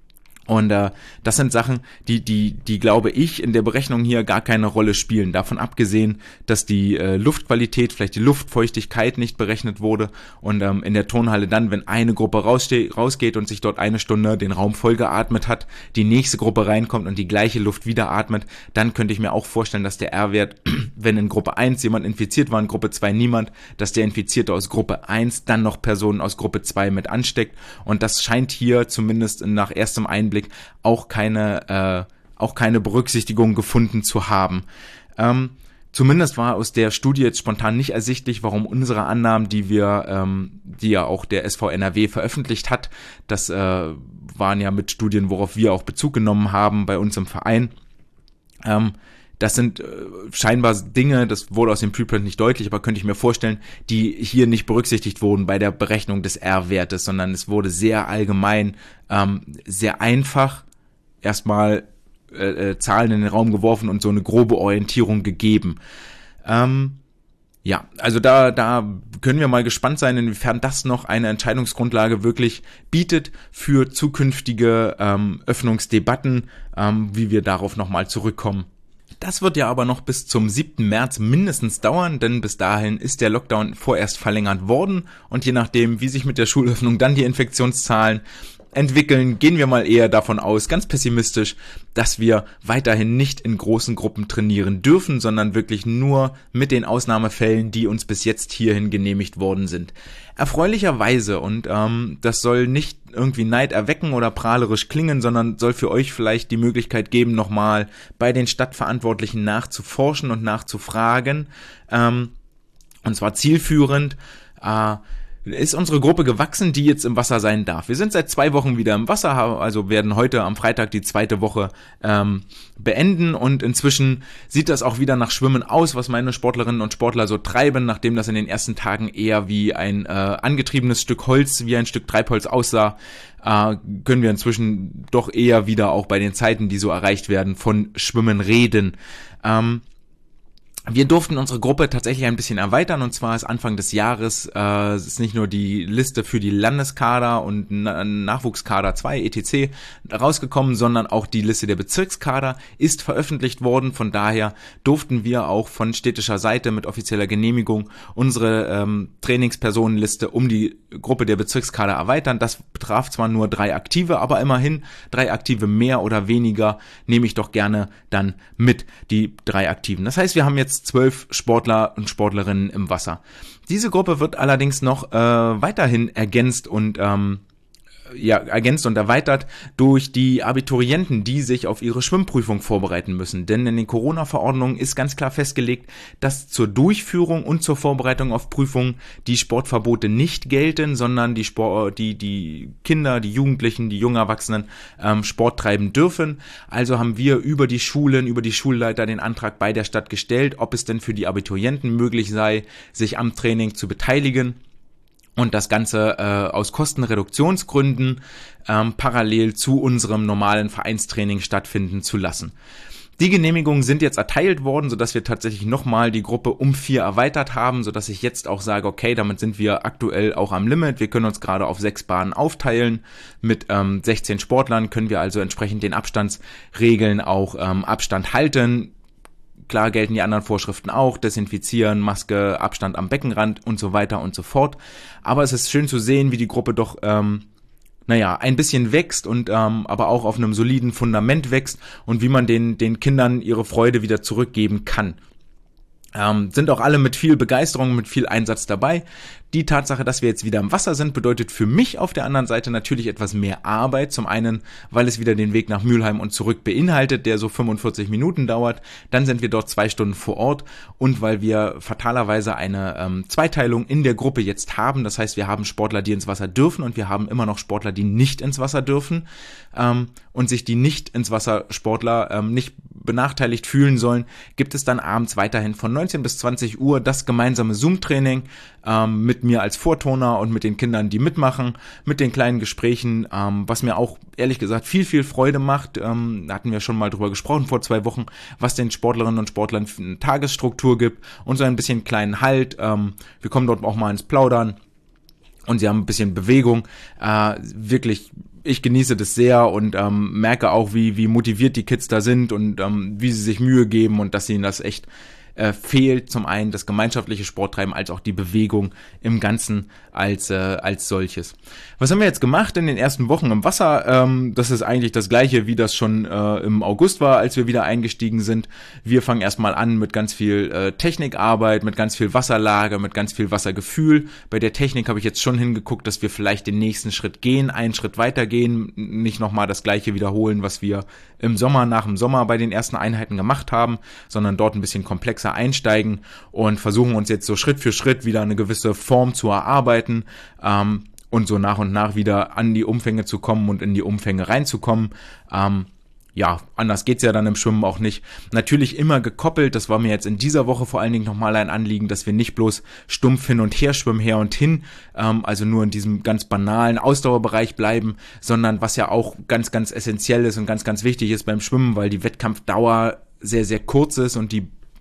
[SPEAKER 1] Und äh, das sind Sachen, die, die, die glaube ich in der Berechnung hier gar keine Rolle spielen. Davon abgesehen, dass die äh, Luftqualität, vielleicht die Luftfeuchtigkeit nicht berechnet wurde und ähm, in der Turnhalle dann, wenn eine Gruppe rausste- rausgeht und sich dort eine Stunde den Raum voll geatmet hat, die nächste Gruppe reinkommt und die gleiche Luft wieder atmet, dann könnte ich mir auch vorstellen, dass der R-Wert, wenn in Gruppe eins jemand infiziert war, in Gruppe zwei niemand, dass der Infizierte aus Gruppe eins dann noch Personen aus Gruppe zwei mit ansteckt. Und das scheint hier zumindest nach erstem Einblick auch keine, äh, auch keine Berücksichtigung gefunden zu haben. Ähm, zumindest war aus der Studie jetzt spontan nicht ersichtlich, warum unsere Annahmen, die wir, ähm, die ja auch der S V N R W veröffentlicht hat, das äh, waren ja mit Studien, worauf wir auch Bezug genommen haben bei uns im Verein. Ähm, Das sind äh, scheinbar Dinge, das wurde aus dem Preprint nicht deutlich, aber könnte ich mir vorstellen, die hier nicht berücksichtigt wurden bei der Berechnung des R-Wertes, sondern es wurde sehr allgemein, ähm, sehr einfach erstmal äh, äh, Zahlen in den Raum geworfen und so eine grobe Orientierung gegeben. Ähm, ja, also da, da können wir mal gespannt sein, inwiefern das noch eine Entscheidungsgrundlage wirklich bietet für zukünftige ähm, Öffnungsdebatten, ähm, wie wir darauf nochmal zurückkommen. Das wird ja aber noch bis zum siebten März mindestens dauern, denn bis dahin ist der Lockdown vorerst verlängert worden und je nachdem, wie sich mit der Schulöffnung dann die Infektionszahlen entwickeln, gehen wir mal eher davon aus, ganz pessimistisch, dass wir weiterhin nicht in großen Gruppen trainieren dürfen, sondern wirklich nur mit den Ausnahmefällen, die uns bis jetzt hierhin genehmigt worden sind. Erfreulicherweise, und ähm, das soll nicht irgendwie Neid erwecken oder prahlerisch klingen, sondern soll für euch vielleicht die Möglichkeit geben, nochmal bei den Stadtverantwortlichen nachzuforschen und nachzufragen, ähm, und zwar zielführend, äh, ist unsere Gruppe gewachsen, die jetzt im Wasser sein darf. Wir sind seit zwei Wochen wieder im Wasser, also werden heute am Freitag die zweite Woche ähm, beenden und inzwischen sieht das auch wieder nach Schwimmen aus, was meine Sportlerinnen und Sportler so treiben, nachdem das in den ersten Tagen eher wie ein äh, angetriebenes Stück Holz, wie ein Stück Treibholz aussah, äh, können wir inzwischen doch eher wieder auch bei den Zeiten, die so erreicht werden, von Schwimmen reden. Ähm, Wir durften unsere Gruppe tatsächlich ein bisschen erweitern, und zwar ist Anfang des Jahres äh, es ist nicht nur die Liste für die Landeskader und Na- Nachwuchskader zwei et cetera rausgekommen, sondern auch die Liste der Bezirkskader ist veröffentlicht worden. Von daher durften wir auch von städtischer Seite mit offizieller Genehmigung unsere ähm, Trainingspersonenliste um die Gruppe der Bezirkskader erweitern. Das betraf zwar nur drei Aktive, aber immerhin drei Aktive mehr oder weniger nehme ich doch gerne dann mit, die drei Aktiven. Das heißt, wir haben jetzt zwölf Sportler und Sportlerinnen im Wasser. Diese Gruppe wird allerdings noch äh, weiterhin ergänzt und ähm, ja, ergänzt und erweitert durch die Abiturienten, die sich auf ihre Schwimmprüfung vorbereiten müssen. Denn in den Corona-Verordnungen ist ganz klar festgelegt, dass zur Durchführung und zur Vorbereitung auf Prüfungen die Sportverbote nicht gelten, sondern die Sport, die, die Kinder, die Jugendlichen, die jungen Erwachsenen ähm, Sport treiben dürfen. Also haben wir über die Schulen, über die Schulleiter den Antrag bei der Stadt gestellt, ob es denn für die Abiturienten möglich sei, sich am Training zu beteiligen. Und das Ganze äh, aus Kostenreduktionsgründen ähm, parallel zu unserem normalen Vereinstraining stattfinden zu lassen. Die Genehmigungen sind jetzt erteilt worden, sodass wir tatsächlich nochmal die Gruppe um vier erweitert haben, sodass ich jetzt auch sage, okay, damit sind wir aktuell auch am Limit. Wir können uns gerade auf sechs Bahnen aufteilen. Mit ähm, sechzehn Sportlern können wir also entsprechend den Abstandsregeln auch ähm, Abstand halten. Klar gelten die anderen Vorschriften auch, Desinfizieren, Maske, Abstand am Beckenrand und so weiter und so fort. Aber es ist schön zu sehen, wie die Gruppe doch, ähm, naja, ein bisschen wächst und ähm, aber auch auf einem soliden Fundament wächst und wie man den, den Kindern ihre Freude wieder zurückgeben kann. Ähm, sind auch alle mit viel Begeisterung, mit viel Einsatz dabei. Die Tatsache, dass wir jetzt wieder im Wasser sind, bedeutet für mich auf der anderen Seite natürlich etwas mehr Arbeit. Zum einen, weil es wieder den Weg nach Mülheim und zurück beinhaltet, der so fünfundvierzig Minuten dauert. Dann sind wir dort zwei Stunden vor Ort und weil wir fatalerweise eine ähm, Zweiteilung in der Gruppe jetzt haben. Das heißt, wir haben Sportler, die ins Wasser dürfen und wir haben immer noch Sportler, die nicht ins Wasser dürfen ähm, und sich die nicht ins Wasser Sportler ähm, nicht benachteiligt fühlen sollen, gibt es dann abends weiterhin von neunzehn bis zwanzig Uhr das gemeinsame Zoom-Training ähm, mit mir als Vortoner und mit den Kindern, die mitmachen, mit den kleinen Gesprächen, ähm, was mir auch ehrlich gesagt viel, viel Freude macht. Ähm, da hatten wir schon mal drüber gesprochen vor zwei Wochen, was den Sportlerinnen und Sportlern für eine Tagesstruktur gibt und so ein bisschen kleinen Halt. Ähm, wir kommen dort auch mal ins Plaudern und sie haben ein bisschen Bewegung. Äh, wirklich Ich genieße das sehr und ähm, merke auch, wie wie motiviert die Kids da sind und ähm, wie sie sich Mühe geben und dass ihnen das echt äh, fehlt. Zum einen das gemeinschaftliche Sporttreiben als auch die Bewegung im Ganzen als äh, als solches. Was haben wir jetzt gemacht in den ersten Wochen im Wasser? Ähm, das ist eigentlich das Gleiche, wie das schon äh, im August war, als wir wieder eingestiegen sind. Wir fangen erstmal an mit ganz viel äh, Technikarbeit, mit ganz viel Wasserlage, mit ganz viel Wassergefühl. Bei der Technik habe ich jetzt schon hingeguckt, dass wir vielleicht den nächsten Schritt gehen, einen Schritt weiter gehen, nicht nochmal das Gleiche wiederholen, was wir im Sommer, nach dem Sommer bei den ersten Einheiten gemacht haben, sondern dort ein bisschen komplexer einsteigen und versuchen uns jetzt so Schritt für Schritt wieder eine gewisse Form zu erarbeiten ähm, und so nach und nach wieder an die Umfänge zu kommen und in die Umfänge reinzukommen. Ähm, Ja, anders geht's ja dann im Schwimmen auch nicht. Natürlich immer gekoppelt, das war mir jetzt in dieser Woche vor allen Dingen nochmal ein Anliegen, dass wir nicht bloß stumpf hin und her schwimmen, her und hin, ähm, also nur in diesem ganz banalen Ausdauerbereich bleiben, sondern was ja auch ganz, ganz essentiell ist und ganz, ganz wichtig ist beim Schwimmen, weil die Wettkampfdauer sehr, sehr kurz ist und die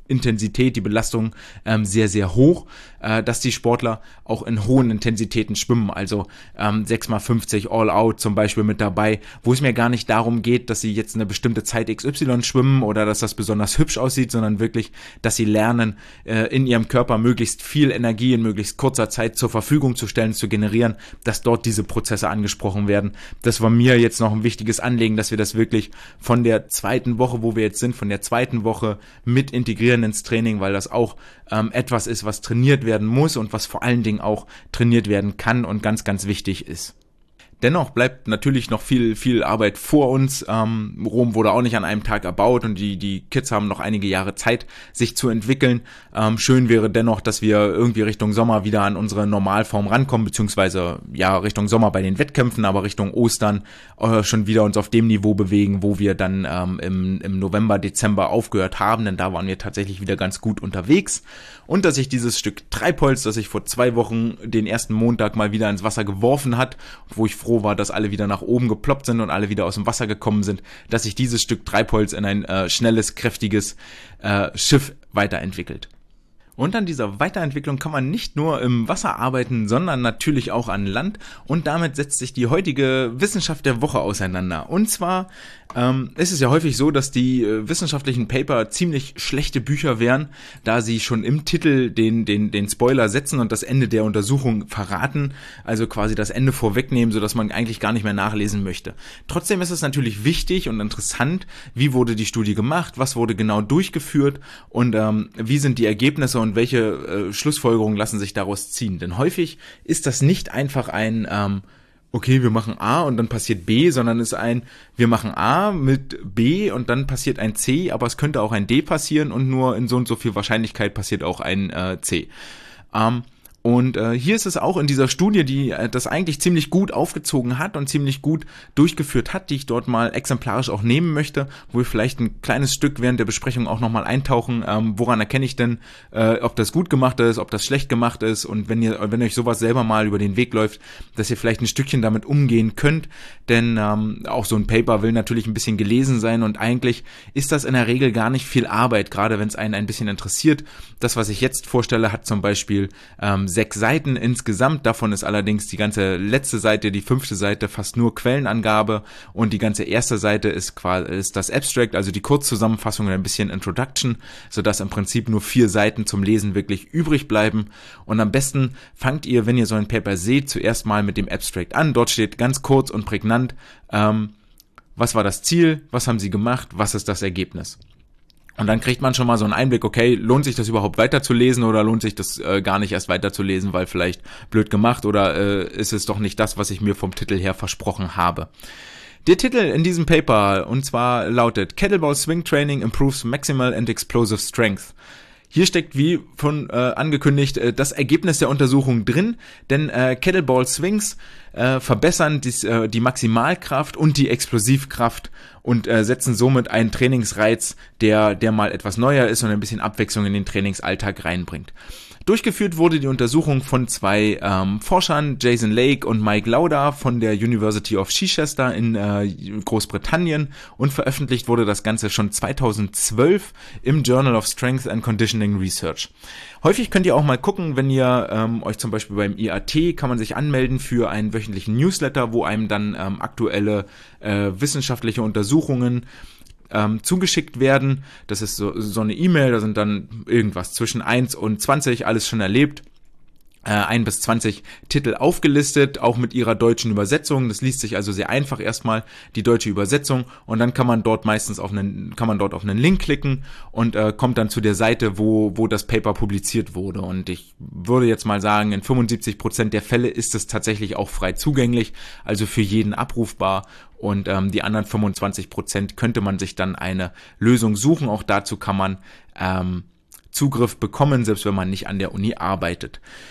[SPEAKER 1] Intensität, die Belastung ähm, sehr, sehr hoch, äh, dass die Sportler auch in hohen Intensitäten schwimmen, also ähm, sechs mal fünfzig All-Out zum Beispiel mit dabei, wo es mir gar nicht darum geht, dass sie jetzt eine bestimmte Zeit X Y schwimmen oder dass das besonders hübsch aussieht, sondern wirklich, dass sie lernen, äh, in ihrem Körper möglichst viel Energie in möglichst kurzer Zeit zur Verfügung zu stellen, zu generieren, dass dort diese Prozesse angesprochen werden. Das war mir jetzt noch ein wichtiges Anliegen, dass wir das wirklich von der zweiten Woche, wo wir jetzt sind, von der zweiten Woche mit integrieren ins Training, weil das auch ähm, etwas ist, was trainiert werden muss und was vor allen Dingen auch trainiert werden kann und ganz, ganz wichtig ist. Dennoch bleibt natürlich noch viel, viel Arbeit vor uns. Ähm, Rom wurde auch nicht an einem Tag erbaut und die, die Kids haben noch einige Jahre Zeit, sich zu entwickeln. Ähm, schön wäre dennoch, dass wir irgendwie Richtung Sommer wieder an unsere Normalform rankommen, beziehungsweise ja Richtung Sommer bei den Wettkämpfen, aber Richtung Ostern äh, schon wieder uns auf dem Niveau bewegen, wo wir dann ähm, im, im November, Dezember aufgehört haben, denn da waren wir tatsächlich wieder ganz gut unterwegs. Und dass sich dieses Stück Treibholz, das ich vor zwei Wochen den ersten Montag mal wieder ins Wasser geworfen hat, wo ich froh war, dass alle wieder nach oben geploppt sind und alle wieder aus dem Wasser gekommen sind, dass sich dieses Stück Treibholz in ein äh, schnelles, kräftiges äh, Schiff weiterentwickelt. Und an dieser Weiterentwicklung kann man nicht nur im Wasser arbeiten, sondern natürlich auch an Land. Und damit setzt sich die heutige Wissenschaft der Woche auseinander. Und zwar ähm, ist es ja häufig so, dass die äh, wissenschaftlichen Paper ziemlich schlechte Bücher wären, da sie schon im Titel den, den, den Spoiler setzen und das Ende der Untersuchung verraten. Also quasi das Ende vorwegnehmen, sodass man eigentlich gar nicht mehr nachlesen möchte. Trotzdem ist es natürlich wichtig und interessant, wie wurde die Studie gemacht, was wurde genau durchgeführt und ähm, wie sind die Ergebnisse und welche äh, Schlussfolgerungen lassen sich daraus ziehen. Denn häufig ist das nicht einfach ein, ähm, okay, wir machen A und dann passiert B, sondern es ist ein, wir machen A mit B und dann passiert ein C, aber es könnte auch ein D passieren und nur in so und so viel Wahrscheinlichkeit passiert auch ein äh, C. Ähm, Und äh, hier ist es auch in dieser Studie, die äh, das eigentlich ziemlich gut aufgezogen hat und ziemlich gut durchgeführt hat, die ich dort mal exemplarisch auch nehmen möchte, wo wir vielleicht ein kleines Stück während der Besprechung auch nochmal eintauchen, ähm, woran erkenne ich denn, äh, ob das gut gemacht ist, ob das schlecht gemacht ist und wenn ihr, wenn euch sowas selber mal über den Weg läuft, dass ihr vielleicht ein Stückchen damit umgehen könnt, denn ähm, auch so ein Paper will natürlich ein bisschen gelesen sein und eigentlich ist das in der Regel gar nicht viel Arbeit, gerade wenn es einen ein bisschen interessiert. Das, was ich jetzt vorstelle, hat zum Beispiel ähm, sechs Seiten insgesamt, davon ist allerdings die ganze letzte Seite, die fünfte Seite fast nur Quellenangabe und die ganze erste Seite ist quasi ist das Abstract, also die Kurzzusammenfassung und ein bisschen Introduction, sodass im Prinzip nur vier Seiten zum Lesen wirklich übrig bleiben und am besten fangt ihr, wenn ihr so ein Paper seht, zuerst mal mit dem Abstract an, dort steht ganz kurz und prägnant, ähm, was war das Ziel, was haben sie gemacht, was ist das Ergebnis. Und dann kriegt man schon mal so einen Einblick, okay, lohnt sich das überhaupt weiterzulesen oder lohnt sich das äh, gar nicht erst weiterzulesen, weil vielleicht blöd gemacht oder äh, ist es doch nicht das, was ich mir vom Titel her versprochen habe. Der Titel in diesem Paper, und zwar lautet Kettlebell Swing Training Improves Maximal and Explosive Strength. Hier steckt, wie von äh, angekündigt, äh, das Ergebnis der Untersuchung drin, denn äh, Kettlebell Swings äh, verbessern dies, äh, die Maximalkraft und die Explosivkraft und äh, setzen somit einen Trainingsreiz, der, der mal etwas neuer ist und ein bisschen Abwechslung in den Trainingsalltag reinbringt. Durchgeführt wurde die Untersuchung von zwei ähm, Forschern, Jason Lake und Mike Lauda von der University of Chichester in äh, Großbritannien und veröffentlicht wurde das Ganze schon zweitausendzwölf im Journal of Strength and Conditioning Research. Häufig könnt ihr auch mal gucken, wenn ihr ähm, euch zum Beispiel beim I A T kann man sich anmelden für einen wöchentlichen Newsletter, wo einem dann ähm, aktuelle äh, wissenschaftliche Untersuchungen Ähm, zugeschickt werden. Das ist so, so eine E-Mail, da sind dann irgendwas zwischen eins und zwanzig, alles schon erlebt. ein bis zwanzig Titel aufgelistet, auch mit ihrer deutschen Übersetzung. Das liest sich also sehr einfach erstmal, die deutsche Übersetzung, und dann kann man dort meistens auf einen, kann man dort auf einen Link klicken und äh, kommt dann zu der Seite, wo, wo das Paper publiziert wurde. Und ich würde jetzt mal sagen, in fünfundsiebzig Prozent der Fälle ist es tatsächlich auch frei zugänglich, also für jeden abrufbar. Und ähm, die anderen fünfundzwanzig Prozent könnte man sich dann eine Lösung suchen. Auch dazu kann man ähm, Zugriff bekommen, selbst wenn man nicht an der Uni arbeitet.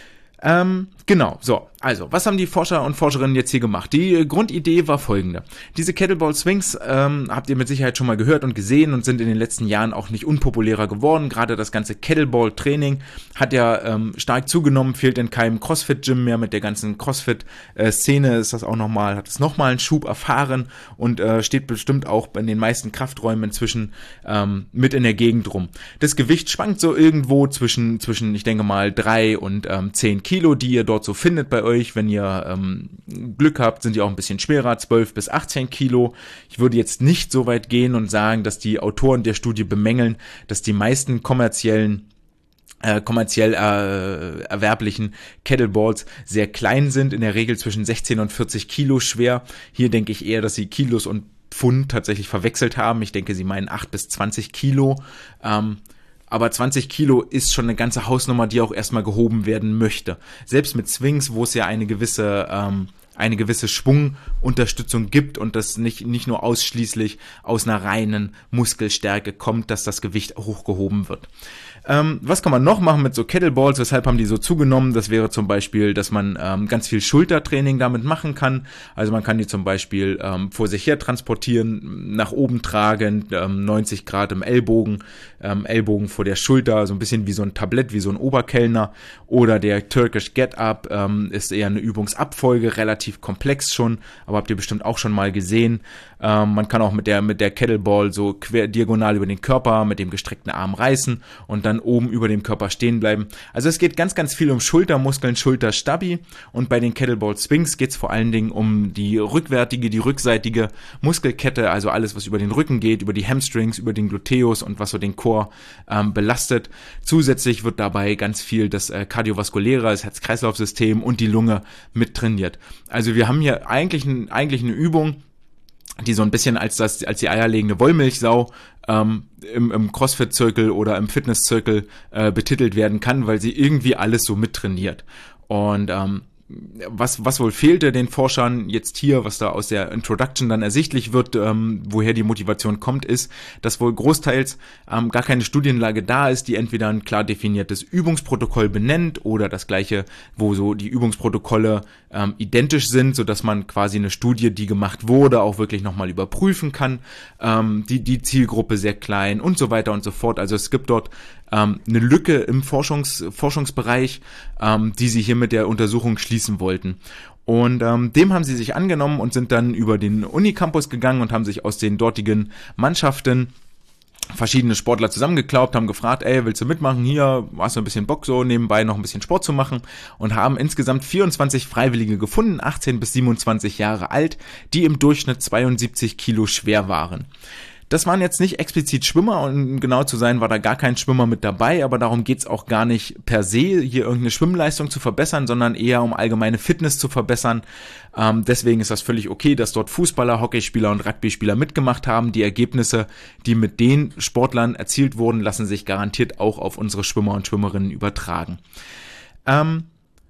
[SPEAKER 1] Ähm, genau, so, also, was haben die Forscher und Forscherinnen jetzt hier gemacht? Die äh, Grundidee war folgende. Diese Kettlebell Swings ähm, habt ihr mit Sicherheit schon mal gehört und gesehen und sind in den letzten Jahren auch nicht unpopulärer geworden. Gerade das ganze Kettlebell-Training hat ja ähm, stark zugenommen, fehlt in keinem CrossFit-Gym mehr. Mit der ganzen CrossFit-Szene ist das auch nochmal, hat es nochmal einen Schub erfahren und äh, steht bestimmt auch in den meisten Krafträumen inzwischen ähm, mit in der Gegend rum. Das Gewicht schwankt so irgendwo zwischen, zwischen ich denke mal, drei und ähm, zehn Kilo, die ihr dort so findet bei euch. Wenn ihr ähm, Glück habt, sind die auch ein bisschen schwerer, zwölf bis achtzehn Kilo. Ich würde jetzt nicht so weit gehen und sagen, dass die Autoren der Studie bemängeln, dass die meisten kommerziellen Äh, kommerziell äh, erwerblichen Kettleballs sehr klein sind, in der Regel zwischen sechzehn und vierzig Kilo schwer. Hier denke ich eher, dass sie Kilos und Pfund tatsächlich verwechselt haben. Ich denke, sie meinen acht bis zwanzig Kilo. Ähm, aber zwanzig Kilo ist schon eine ganze Hausnummer, die auch erstmal gehoben werden möchte. Selbst mit Swings, wo es ja eine gewisse ähm, eine gewisse Schwungunterstützung gibt und das nicht nicht nur ausschließlich aus einer reinen Muskelstärke kommt, dass das Gewicht hochgehoben wird. Ähm, was kann man noch machen mit so Kettleballs? Weshalb haben die so zugenommen? Das wäre zum Beispiel, dass man ähm, ganz viel Schultertraining damit machen kann. Also man kann die zum Beispiel ähm, vor sich her transportieren, nach oben tragen, ähm, neunzig Grad im Ellbogen, ähm, Ellbogen vor der Schulter, so ein bisschen wie so ein Tablett, wie so ein Oberkellner. Oder der Turkish Get-Up ähm, ist eher eine Übungsabfolge, relativ komplex schon, aber habt ihr bestimmt auch schon mal gesehen. Ähm, man kann auch mit der mit der Kettleball so quer diagonal über den Körper mit dem gestreckten Arm reißen und dann oben über dem Körper stehen bleiben. Also es geht ganz, ganz viel um Schultermuskeln, Schulterstabi, und bei den Kettlebell Swings geht es vor allen Dingen um die rückwärtige, die rückseitige Muskelkette, also alles, was über den Rücken geht, über die Hamstrings, über den Gluteus und was so den Core ähm, belastet. Zusätzlich wird dabei ganz viel das äh, kardiovaskuläre, das Herz-Kreislauf-System und die Lunge mit trainiert. Also wir haben hier eigentlich, ein, eigentlich eine Übung, die so ein bisschen als das als die eierlegende Wollmilchsau ähm, im, im CrossFit-Zirkel oder im Fitness-Zirkel äh, betitelt werden kann, weil sie irgendwie alles so mittrainiert. Und ähm, was was wohl fehlte den Forschern jetzt hier, was da aus der Introduction dann ersichtlich wird, ähm, woher die Motivation kommt, ist, dass wohl großteils ähm, gar keine Studienlage da ist, die entweder ein klar definiertes Übungsprotokoll benennt oder das gleiche, wo so die Übungsprotokolle ähm, identisch sind, sodass man quasi eine Studie, die gemacht wurde, auch wirklich nochmal überprüfen kann, ähm, die die Zielgruppe sehr klein und so weiter und so fort. Also es gibt dort ähm, eine Lücke im Forschungs, Forschungsbereich, ähm, die sie hier mit der Untersuchung schließen wollten. Und ähm, dem haben sie sich angenommen und sind dann über den Unicampus gegangen und haben sich aus den dortigen Mannschaften verschiedene Sportler zusammengeklaubt, haben gefragt, ey, willst du mitmachen? Hier, hast du ein bisschen Bock, so nebenbei noch ein bisschen Sport zu machen, und haben insgesamt vierundzwanzig Freiwillige gefunden, achtzehn bis siebenundzwanzig Jahre alt, die im Durchschnitt zweiundsiebzig Kilo schwer waren. Das waren jetzt nicht explizit Schwimmer, und um genau zu sein, war da gar kein Schwimmer mit dabei, aber darum geht's auch gar nicht per se, hier irgendeine Schwimmleistung zu verbessern, sondern eher um allgemeine Fitness zu verbessern. Ähm, deswegen ist das völlig okay, dass dort Fußballer, Hockeyspieler und Rugbyspieler mitgemacht haben. Die Ergebnisse, die mit den Sportlern erzielt wurden, lassen sich garantiert auch auf unsere Schwimmer und Schwimmerinnen übertragen. Ähm,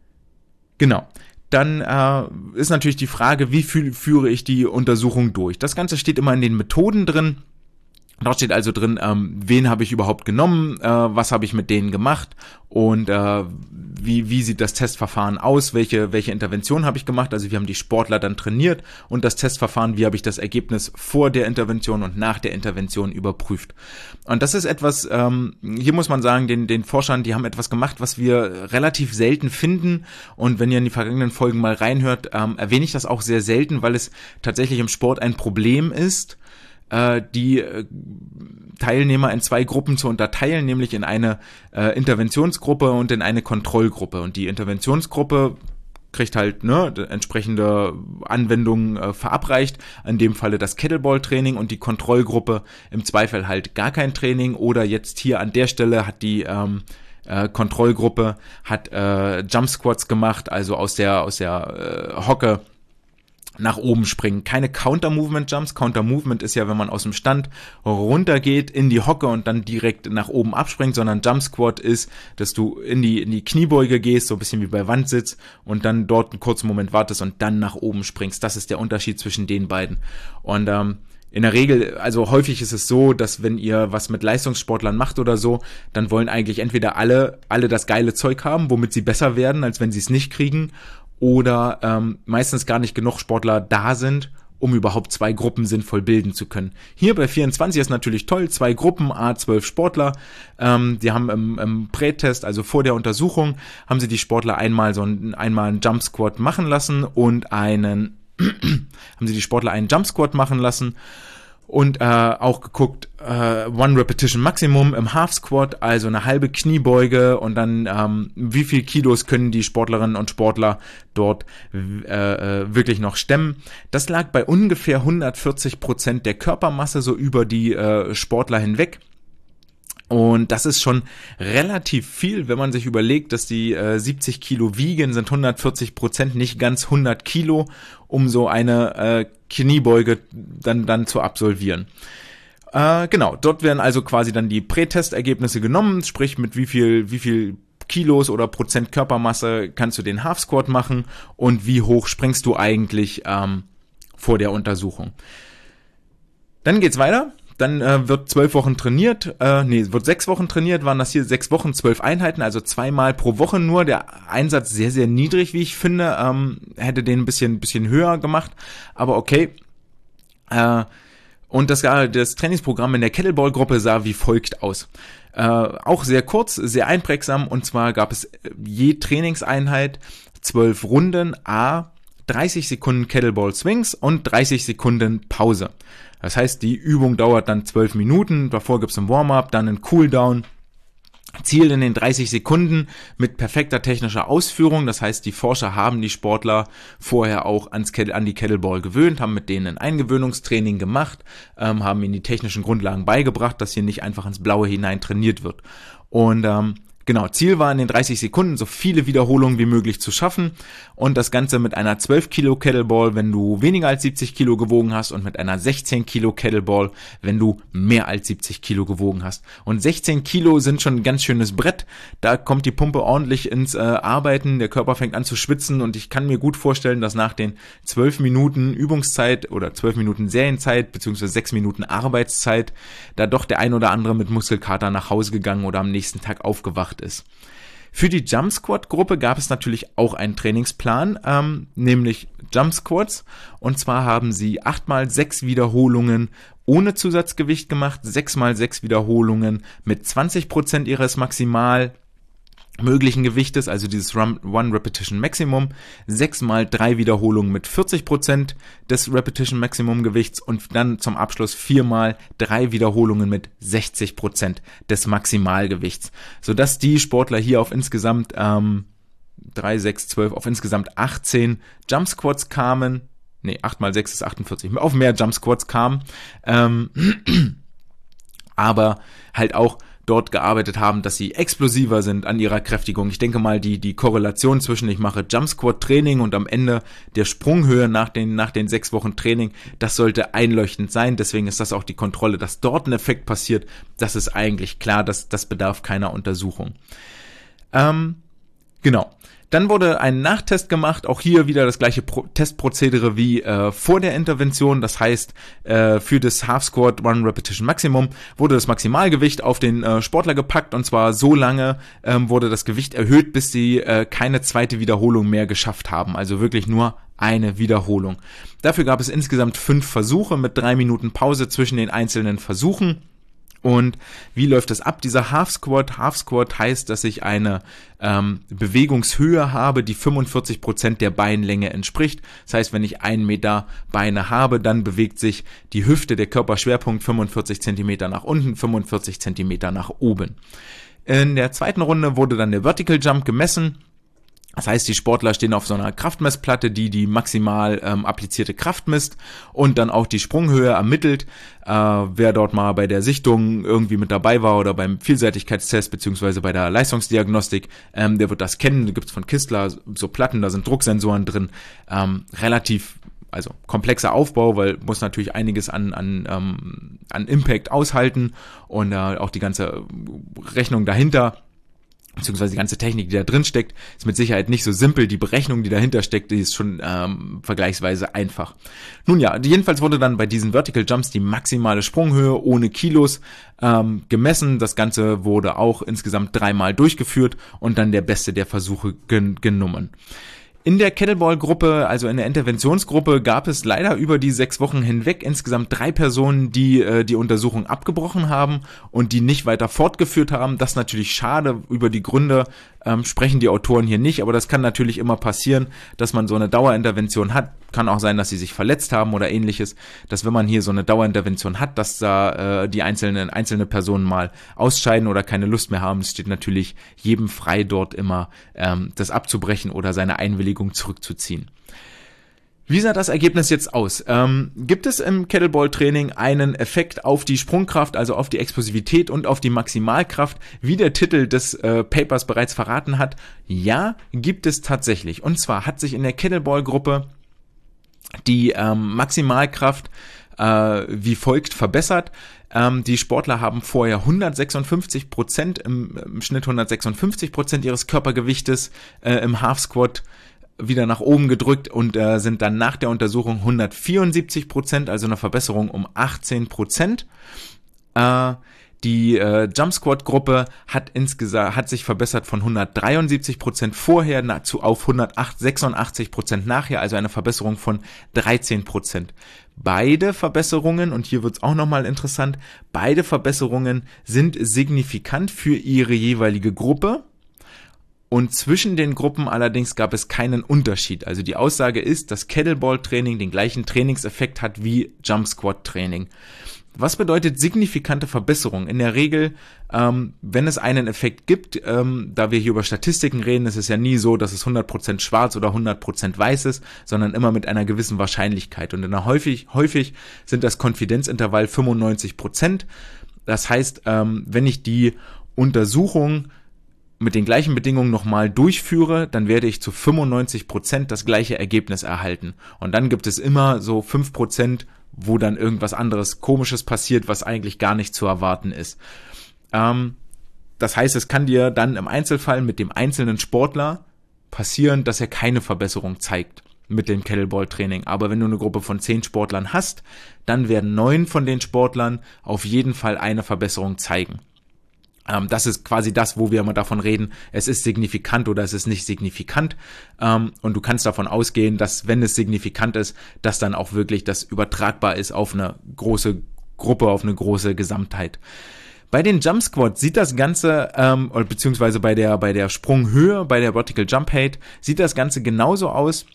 [SPEAKER 1] genau. Dann äh, ist natürlich die Frage, wie fü- führe ich die Untersuchung durch? Das Ganze steht immer in den Methoden drin. Dort steht also drin, ähm, wen habe ich überhaupt genommen, äh, was habe ich mit denen gemacht und äh, wie wie sieht das Testverfahren aus, welche welche Intervention habe ich gemacht. Also wir haben die Sportler dann trainiert und das Testverfahren, wie habe ich das Ergebnis vor der Intervention und nach der Intervention überprüft. Und das ist etwas, ähm, hier muss man sagen, den den Forschern, die haben etwas gemacht, was wir relativ selten finden, und wenn ihr in die vergangenen Folgen mal reinhört, ähm, erwähne ich das auch sehr selten, weil es tatsächlich im Sport ein Problem ist, die Teilnehmer in zwei Gruppen zu unterteilen, nämlich in eine äh, Interventionsgruppe und in eine Kontrollgruppe. Und die Interventionsgruppe kriegt halt ne entsprechende Anwendungen äh, verabreicht, in dem Falle das Kettlebell-Training, und die Kontrollgruppe im Zweifel halt gar kein Training, oder jetzt hier an der Stelle hat die ähm, äh, Kontrollgruppe hat äh, Jump Squats gemacht, also aus der aus der äh, Hocke nach oben springen. Keine Counter-Movement-Jumps. Counter-Movement ist ja, wenn man aus dem Stand runtergeht in die Hocke und dann direkt nach oben abspringt, sondern Jump-Squat ist, dass du in die in die Kniebeuge gehst, so ein bisschen wie bei Wandsitz, und dann dort einen kurzen Moment wartest und dann nach oben springst. Das ist der Unterschied zwischen den beiden. Und ähm, in der Regel, also häufig ist es so, dass wenn ihr was mit Leistungssportlern macht oder so, dann wollen eigentlich entweder alle alle das geile Zeug haben, womit sie besser werden, als wenn sie es nicht kriegen, oder ähm, meistens gar nicht genug Sportler da sind, um überhaupt zwei Gruppen sinnvoll bilden zu können. Hier bei vierundzwanzig ist natürlich toll, zwei Gruppen, a zwölf Sportler, ähm, die haben im, im Prätest, also vor der Untersuchung, haben sie die Sportler einmal so ein, einmal einen Jump Squat machen lassen und einen haben sie die Sportler einen Jump Squat machen lassen und äh, auch geguckt, äh, One Repetition Maximum im Half Squat, also eine halbe Kniebeuge, und dann ähm, wie viel Kilos können die Sportlerinnen und Sportler dort äh, wirklich noch stemmen. Das lag bei ungefähr hundertvierzig Prozent der Körpermasse so über die äh, Sportler hinweg. Und das ist schon relativ viel, wenn man sich überlegt, dass die äh, siebzig Kilo wiegen, sind hundertvierzig Prozent, nicht ganz hundert Kilo, um so eine äh, Kniebeuge dann, dann zu absolvieren. Äh, genau, dort werden also quasi dann die Prätestergebnisse genommen, sprich mit wie viel, wie viel Kilos oder Prozent Körpermasse kannst du den Half Squat machen und wie hoch springst du eigentlich ähm, vor der Untersuchung. Dann geht's weiter. Dann äh, wird zwölf Wochen trainiert, äh, nee, wird sechs Wochen trainiert, waren das hier sechs Wochen, zwölf Einheiten, also zweimal pro Woche nur. Der Einsatz sehr, sehr niedrig, wie ich finde, ähm, hätte den ein bisschen, bisschen höher gemacht, aber okay. Äh, und das, das Trainingsprogramm in der Kettlebell-Gruppe sah wie folgt aus. Äh, auch sehr kurz, sehr einprägsam, und zwar gab es je Trainingseinheit zwölf Runden, a dreißig Sekunden Kettlebell Swings und dreißig Sekunden Pause. Das heißt, die Übung dauert dann zwölf Minuten, davor gibt's ein Warm-up, dann ein Cooldown. Ziel in den dreißig Sekunden mit perfekter technischer Ausführung. Das heißt, die Forscher haben die Sportler vorher auch ans Kettle, an die Kettlebell gewöhnt, haben mit denen ein Eingewöhnungstraining gemacht, ähm, haben ihnen die technischen Grundlagen beigebracht, dass hier nicht einfach ins Blaue hinein trainiert wird. Und ähm, Genau, Ziel war in den dreißig Sekunden so viele Wiederholungen wie möglich zu schaffen, und das Ganze mit einer zwölf Kilo Kettlebell, wenn du weniger als siebzig Kilo gewogen hast, und mit einer sechzehn Kilo Kettlebell, wenn du mehr als siebzig Kilo gewogen hast. Und sechzehn Kilo sind schon ein ganz schönes Brett, da kommt die Pumpe ordentlich ins äh, Arbeiten, der Körper fängt an zu schwitzen, und ich kann mir gut vorstellen, dass nach den zwölf Minuten Übungszeit oder zwölf Minuten Serienzeit beziehungsweise sechs Minuten Arbeitszeit da doch der ein oder andere mit Muskelkater nach Hause gegangen oder am nächsten Tag aufgewacht ist. Für die Jump Squat Gruppe gab es natürlich auch einen Trainingsplan, ähm, nämlich Jump Squats, und zwar haben sie acht mal sechs Wiederholungen ohne Zusatzgewicht gemacht, sechs mal sechs Wiederholungen mit zwanzig Prozent ihres maximal möglichen Gewichtes, also dieses One Repetition Maximum, sechs mal drei Wiederholungen mit vierzig Prozent des Repetition Maximum Gewichts, und dann zum Abschluss vier mal drei Wiederholungen mit sechzig Prozent des Maximalgewichts, sodass die Sportler hier auf insgesamt ähm, drei, sechs, zwölf, auf insgesamt achtzehn Jump Squats kamen, nee, acht mal sechs ist achtundvierzig, auf mehr Jump Squats kamen, ähm, aber halt auch dort gearbeitet haben, dass sie explosiver sind an ihrer Kräftigung. Ich denke mal, die die Korrelation zwischen ich mache Jump Squat Training und am Ende der Sprunghöhe nach den nach den sechs Wochen Training, das sollte einleuchtend sein. Deswegen ist das auch die Kontrolle, dass dort ein Effekt passiert. Das ist eigentlich klar, dass das bedarf keiner Untersuchung. Ähm, genau. Dann wurde ein Nachtest gemacht, auch hier wieder das gleiche Pro- Testprozedere wie äh, vor der Intervention. Das heißt, äh, für das Half Squat One Repetition Maximum wurde das Maximalgewicht auf den äh, Sportler gepackt, und zwar so lange ähm, wurde das Gewicht erhöht, bis sie äh, keine zweite Wiederholung mehr geschafft haben. Also wirklich nur eine Wiederholung. Dafür gab es insgesamt fünf Versuche mit drei Minuten Pause zwischen den einzelnen Versuchen. Und wie läuft das ab, dieser Half Squat? Half Squat heißt, dass ich eine ähm, Bewegungshöhe habe, die fünfundvierzig Prozent der Beinlänge entspricht. Das heißt, wenn ich einen Meter Beine habe, dann bewegt sich die Hüfte, der Körperschwerpunkt, fünfundvierzig Zentimeter nach unten, fünfundvierzig Zentimeter nach oben. In der zweiten Runde wurde dann der Vertical Jump gemessen. Das heißt, die Sportler stehen auf so einer Kraftmessplatte, die die maximal ähm, applizierte Kraft misst und dann auch die Sprunghöhe ermittelt. Äh, wer dort mal bei der Sichtung irgendwie mit dabei war oder beim Vielseitigkeitstest beziehungsweise bei der Leistungsdiagnostik, ähm, der wird das kennen. Da gibt's von Kistler so Platten, da sind Drucksensoren drin. Ähm, relativ, also komplexer Aufbau, weil muss natürlich einiges an an ähm, an Impact aushalten und äh, auch die ganze Rechnung dahinter. beziehungsweise die ganze Technik, die da drin steckt, ist mit Sicherheit nicht so simpel. Die Berechnung, die dahinter steckt, die ist schon ähm, vergleichsweise einfach. Nun ja, jedenfalls wurde dann bei diesen Vertical Jumps die maximale Sprunghöhe ohne Kilos ähm, gemessen. Das Ganze wurde auch insgesamt dreimal durchgeführt und dann der Beste der Versuche gen- genommen. In der Kettlebell-Gruppe, also in der Interventionsgruppe, gab es leider über die sechs Wochen hinweg insgesamt drei Personen, die äh, die Untersuchung abgebrochen haben und die nicht weiter fortgeführt haben. Das ist natürlich schade. Über die Gründe ähm, sprechen die Autoren hier nicht, aber das kann natürlich immer passieren, dass man so eine Dauerintervention hat. Kann auch sein, dass sie sich verletzt haben oder ähnliches, dass wenn man hier so eine Dauerintervention hat, dass da äh, die einzelnen einzelne Personen mal ausscheiden oder keine Lust mehr haben. Es steht natürlich jedem frei, dort immer ähm, das abzubrechen oder seine Einwilligung zurückzuziehen. Wie sah das Ergebnis jetzt aus? Ähm, gibt es im Kettlebell-Training einen Effekt auf die Sprungkraft, also auf die Explosivität und auf die Maximalkraft, wie der Titel des äh, Papers bereits verraten hat? Ja, gibt es tatsächlich. Und zwar hat sich in der Kettlebell-Gruppe die ähm, Maximalkraft äh, wie folgt verbessert. Ähm, die Sportler haben vorher hundertsechsundfünfzig Prozent, im, im Schnitt hundertsechsundfünfzig Prozent ihres Körpergewichtes äh, im Half Squat wieder nach oben gedrückt und äh, sind dann nach der Untersuchung hundertvierundsiebzig Prozent, also eine Verbesserung um achtzehn Prozent. Äh, Die äh, Jump Squat Gruppe hat insgesamt hat sich verbessert von hundertdreiundsiebzig Prozent vorher nahezu auf hundertsechsundachtzig Prozent nachher, also eine Verbesserung von dreizehn Prozent. Beide Verbesserungen, und hier wird's auch nochmal interessant, beide Verbesserungen sind signifikant für ihre jeweilige Gruppe. Und zwischen den Gruppen allerdings gab es keinen Unterschied. Also die Aussage ist, dass Kettlebell-Training den gleichen Trainingseffekt hat wie Jump Squat Training. Was bedeutet signifikante Verbesserung? In der Regel, ähm, wenn es einen Effekt gibt, ähm, da wir hier über Statistiken reden, ist es ja nie so, dass es hundert Prozent schwarz oder hundert Prozent weiß ist, sondern immer mit einer gewissen Wahrscheinlichkeit. Und in der häufig, häufig sind das Konfidenzintervall fünfundneunzig Prozent. Das heißt, ähm, wenn ich die Untersuchung mit den gleichen Bedingungen nochmal durchführe, dann werde ich zu fünfundneunzig Prozent das gleiche Ergebnis erhalten. Und dann gibt es immer so fünf Prozent, wo dann irgendwas anderes Komisches passiert, was eigentlich gar nicht zu erwarten ist. Ähm, das heißt, es kann dir dann im Einzelfall mit dem einzelnen Sportler passieren, dass er keine Verbesserung zeigt mit dem Kettlebell-Training. Aber wenn du eine Gruppe von zehn Sportlern hast, dann werden neun von den Sportlern auf jeden Fall eine Verbesserung zeigen. Ähm, das ist quasi das, wo wir immer davon reden, es ist signifikant oder es ist nicht signifikant. Ähm, und du kannst davon ausgehen, dass, wenn es signifikant ist, dass dann auch wirklich das übertragbar ist auf eine große Gruppe, auf eine große Gesamtheit. Bei den Jump Squats sieht das Ganze, ähm, beziehungsweise bei der, bei der Sprunghöhe, bei der Vertical Jump Height, sieht das Ganze genauso aus.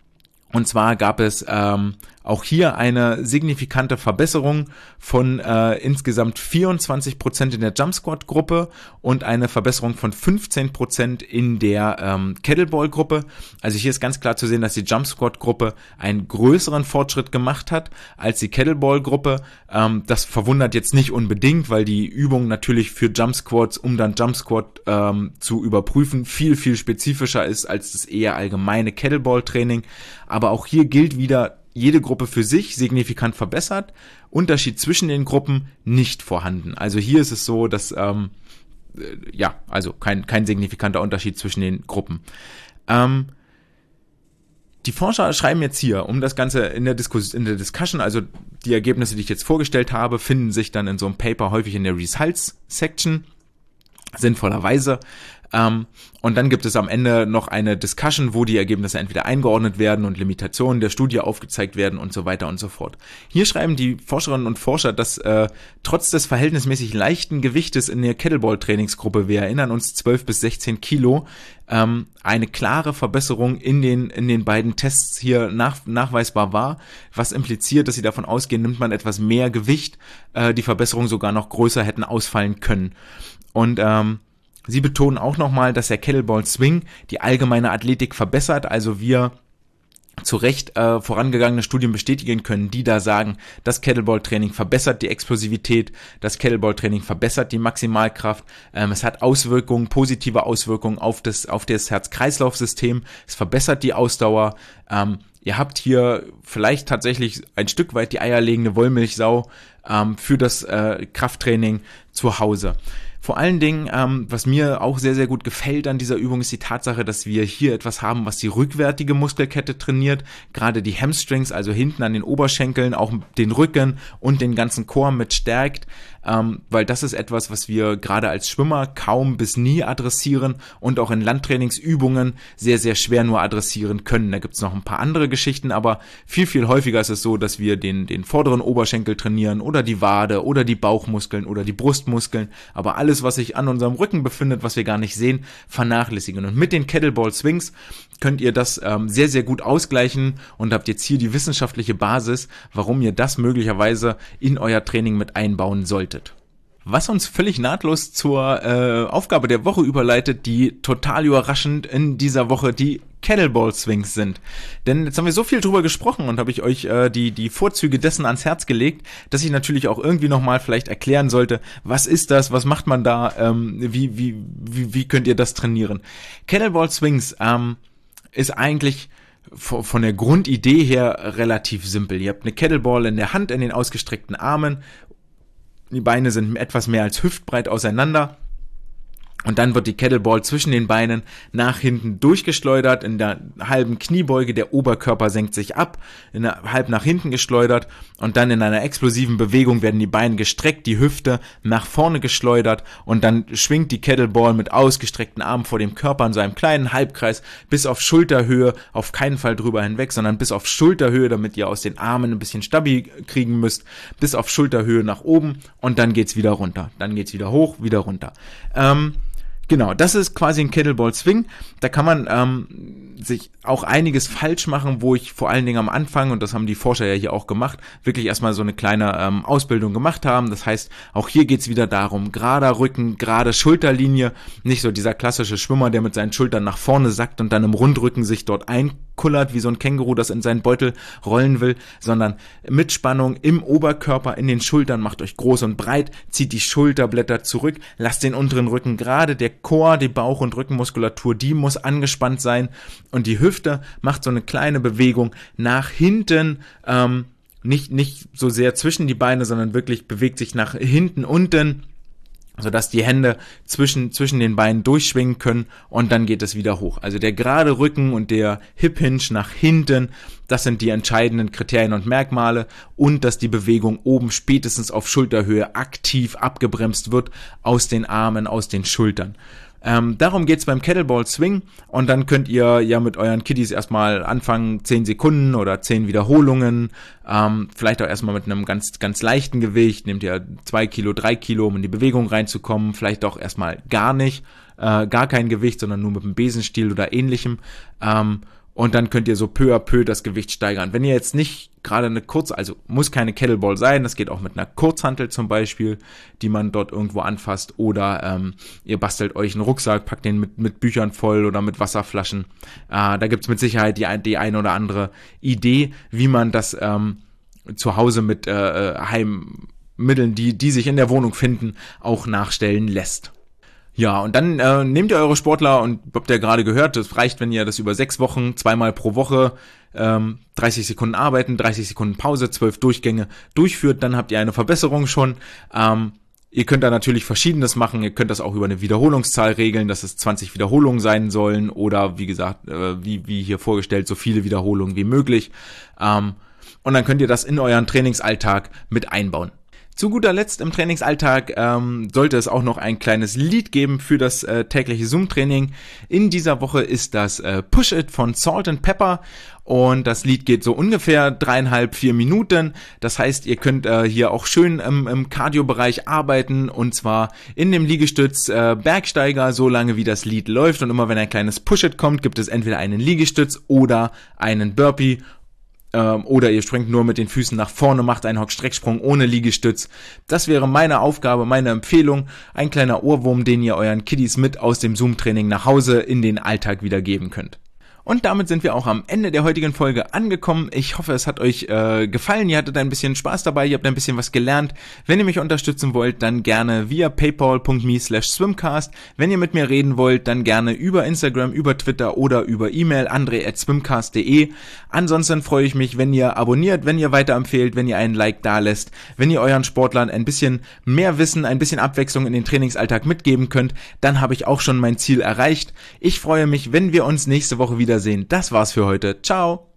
[SPEAKER 1] Und zwar gab es ähm, auch hier eine signifikante Verbesserung von äh, insgesamt vierundzwanzig Prozent in der Jump Squat Gruppe und eine Verbesserung von fünfzehn Prozent in der ähm, Kettlebell Gruppe. Also hier ist ganz klar zu sehen, dass die Jump Squat Gruppe einen größeren Fortschritt gemacht hat als die Kettlebell Gruppe. Ähm, das verwundert jetzt nicht unbedingt, weil die Übung natürlich für Jump Squats, um dann Jump Squat ähm, zu überprüfen, viel, viel spezifischer ist als das eher allgemeine Kettlebell Training. Aber auch hier gilt wieder, jede Gruppe für sich signifikant verbessert, Unterschied zwischen den Gruppen nicht vorhanden. Also hier ist es so, dass, ähm, ja, also kein, kein signifikanter Unterschied zwischen den Gruppen. Ähm, die Forscher schreiben jetzt hier, um das Ganze in der Diskussion, in der Discussion, also die Ergebnisse, die ich jetzt vorgestellt habe, finden sich dann in so einem Paper häufig in der Results-Section, sinnvollerweise. Ähm, und dann gibt es am Ende noch eine Discussion, wo die Ergebnisse entweder eingeordnet werden und Limitationen der Studie aufgezeigt werden und so weiter und so fort. Hier schreiben die Forscherinnen und Forscher, dass äh, trotz des verhältnismäßig leichten Gewichtes in der Kettlebell-Trainingsgruppe, wir erinnern uns zwölf bis sechzehn Kilo, ähm, eine klare Verbesserung in den in den beiden Tests hier nach, nachweisbar war, was impliziert, dass sie davon ausgehen, nimmt man etwas mehr Gewicht, äh, die Verbesserungen sogar noch größer hätten ausfallen können. Und ähm, sie betonen auch nochmal, dass der Kettlebell Swing die allgemeine Athletik verbessert, also wir zu Recht äh, vorangegangene Studien bestätigen können, die da sagen, das Kettlebell-Training verbessert die Explosivität, das Kettlebell-Training verbessert die Maximalkraft, ähm, es hat Auswirkungen, positive Auswirkungen auf das, auf das Herz-Kreislauf-System, es verbessert die Ausdauer, ähm, ihr habt hier vielleicht tatsächlich ein Stück weit die eierlegende Wollmilchsau ähm, für das äh, Krafttraining zu Hause. Vor allen Dingen, ähm, was mir auch sehr, sehr gut gefällt an dieser Übung, ist die Tatsache, dass wir hier etwas haben, was die rückwärtige Muskelkette trainiert, gerade die Hamstrings, also hinten an den Oberschenkeln, auch den Rücken und den ganzen Chor mit stärkt, ähm, weil das ist etwas, was wir gerade als Schwimmer kaum bis nie adressieren und auch in Landtrainingsübungen sehr, sehr schwer nur adressieren können. Da gibt es noch ein paar andere Geschichten, aber viel, viel häufiger ist es so, dass wir den, den vorderen Oberschenkel trainieren oder die Wade oder die Bauchmuskeln oder die Brustmuskeln, aber alles, was sich an unserem Rücken befindet, was wir gar nicht sehen, vernachlässigen. Und mit den Kettlebell Swings könnt ihr das ähm, sehr, sehr gut ausgleichen und habt jetzt hier die wissenschaftliche Basis, warum ihr das möglicherweise in euer Training mit einbauen solltet. Was uns völlig nahtlos zur äh, Aufgabe der Woche überleitet, die total überraschend in dieser Woche die Kettlebell Swings sind. Denn jetzt haben wir so viel drüber gesprochen und habe ich euch äh, die die Vorzüge dessen ans Herz gelegt, dass ich natürlich auch irgendwie nochmal vielleicht erklären sollte, was ist das, was macht man da, ähm, wie, wie, wie, wie könnt ihr das trainieren. Kettlebell Swings ähm, ist eigentlich von der Grundidee her relativ simpel. Ihr habt eine Kettlebell in der Hand, in den ausgestreckten Armen. Die Beine sind etwas mehr als hüftbreit auseinander. Und dann wird die Kettlebell zwischen den Beinen nach hinten durchgeschleudert, in der halben Kniebeuge, der Oberkörper senkt sich ab, in der, halb nach hinten geschleudert und dann in einer explosiven Bewegung werden die Beine gestreckt, die Hüfte nach vorne geschleudert und dann schwingt die Kettlebell mit ausgestreckten Armen vor dem Körper in so einem kleinen Halbkreis bis auf Schulterhöhe, auf keinen Fall drüber hinweg, sondern bis auf Schulterhöhe, damit ihr aus den Armen ein bisschen Stabi kriegen müsst, bis auf Schulterhöhe nach oben und dann geht's wieder runter, dann geht's wieder hoch, wieder runter. Ähm, Genau, das ist quasi ein Kettlebell Swing. Da kann man ähm, sich auch einiges falsch machen, wo ich vor allen Dingen am Anfang, und das haben die Forscher ja hier auch gemacht, wirklich erstmal so eine kleine ähm, Ausbildung gemacht haben. Das heißt, auch hier geht's wieder darum, gerader Rücken, gerade Schulterlinie, nicht so dieser klassische Schwimmer, der mit seinen Schultern nach vorne sackt und dann im Rundrücken sich dort einkullert, wie so ein Känguru, das in seinen Beutel rollen will, sondern mit Spannung im Oberkörper, in den Schultern, macht euch groß und breit, zieht die Schulterblätter zurück, lasst den unteren Rücken gerade, der Chor, die Bauch- und Rückenmuskulatur, die muss angespannt sein und die Hüfte macht so eine kleine Bewegung nach hinten, ähm, nicht, nicht so sehr zwischen die Beine, sondern wirklich bewegt sich nach hinten unten, sodass die Hände zwischen, zwischen den Beinen durchschwingen können und dann geht es wieder hoch. Also der gerade Rücken und der Hip Hinge nach hinten, das sind die entscheidenden Kriterien und Merkmale und dass die Bewegung oben spätestens auf Schulterhöhe aktiv abgebremst wird aus den Armen, aus den Schultern. Ähm, darum geht's beim Kettlebell Swing und dann könnt ihr ja mit euren Kiddies erstmal anfangen, zehn Sekunden oder zehn Wiederholungen, ähm, vielleicht auch erstmal mit einem ganz ganz leichten Gewicht, nehmt ihr zwei Kilo, drei Kilo, um in die Bewegung reinzukommen, vielleicht auch erstmal gar nicht, äh, gar kein Gewicht, sondern nur mit einem Besenstiel oder ähnlichem, ähm, und dann könnt ihr so peu à peu das Gewicht steigern. Wenn ihr jetzt nicht gerade eine kurze, also muss keine Kettlebell sein, das geht auch mit einer Kurzhantel zum Beispiel, die man dort irgendwo anfasst, oder ähm, ihr bastelt euch einen Rucksack, packt den mit, mit Büchern voll oder mit Wasserflaschen. Äh, da gibt's mit Sicherheit die, die eine oder andere Idee, wie man das ähm, zu Hause mit äh, Heimmitteln, die, die sich in der Wohnung finden, auch nachstellen lässt. Ja, und dann äh, nehmt ihr eure Sportler und habt ihr gerade gehört, das reicht, wenn ihr das über sechs Wochen, zweimal pro Woche, ähm, dreißig Sekunden arbeiten, dreißig Sekunden Pause, zwölf Durchgänge durchführt, dann habt ihr eine Verbesserung schon. Ähm, ihr könnt da natürlich Verschiedenes machen, ihr könnt das auch über eine Wiederholungszahl regeln, dass es zwanzig Wiederholungen sein sollen oder wie gesagt, äh, wie, wie hier vorgestellt, so viele Wiederholungen wie möglich. Ähm, und dann könnt ihr das in euren Trainingsalltag mit einbauen. Zu guter Letzt im Trainingsalltag ähm, sollte es auch noch ein kleines Lied geben für das äh, tägliche Zoom-Training. In dieser Woche ist das äh, Push It von Salt and Pepper und das Lied geht so ungefähr dreieinhalb, vier Minuten. Das heißt, ihr könnt äh, hier auch schön im, im Cardio-Bereich arbeiten und zwar in dem Liegestütz äh, Bergsteiger, so lange wie das Lied läuft, und immer wenn ein kleines Push It kommt, gibt es entweder einen Liegestütz oder einen Burpee. Oder ihr springt nur mit den Füßen nach vorne, macht einen Hock-Strecksprung ohne Liegestütz. Das wäre meine Aufgabe, meine Empfehlung. Ein kleiner Ohrwurm, den ihr euren Kiddies mit aus dem Zoom-Training nach Hause in den Alltag wieder geben könnt. Und damit sind wir auch am Ende der heutigen Folge angekommen. Ich hoffe, es hat euch äh, gefallen. Ihr hattet ein bisschen Spaß dabei. Ihr habt ein bisschen was gelernt. Wenn ihr mich unterstützen wollt, dann gerne via paypal.me slash swimcast. Wenn ihr mit mir reden wollt, dann gerne über Instagram, über Twitter oder über E-Mail andre at swimcast punkt de. Ansonsten freue ich mich, wenn ihr abonniert, wenn ihr weiterempfehlt, wenn ihr einen Like da lässt, wenn ihr euren Sportlern ein bisschen mehr Wissen, ein bisschen Abwechslung in den Trainingsalltag mitgeben könnt, dann habe ich auch schon mein Ziel erreicht. Ich freue mich, wenn wir uns nächste Woche wiedersehen. Das war's für heute. Ciao!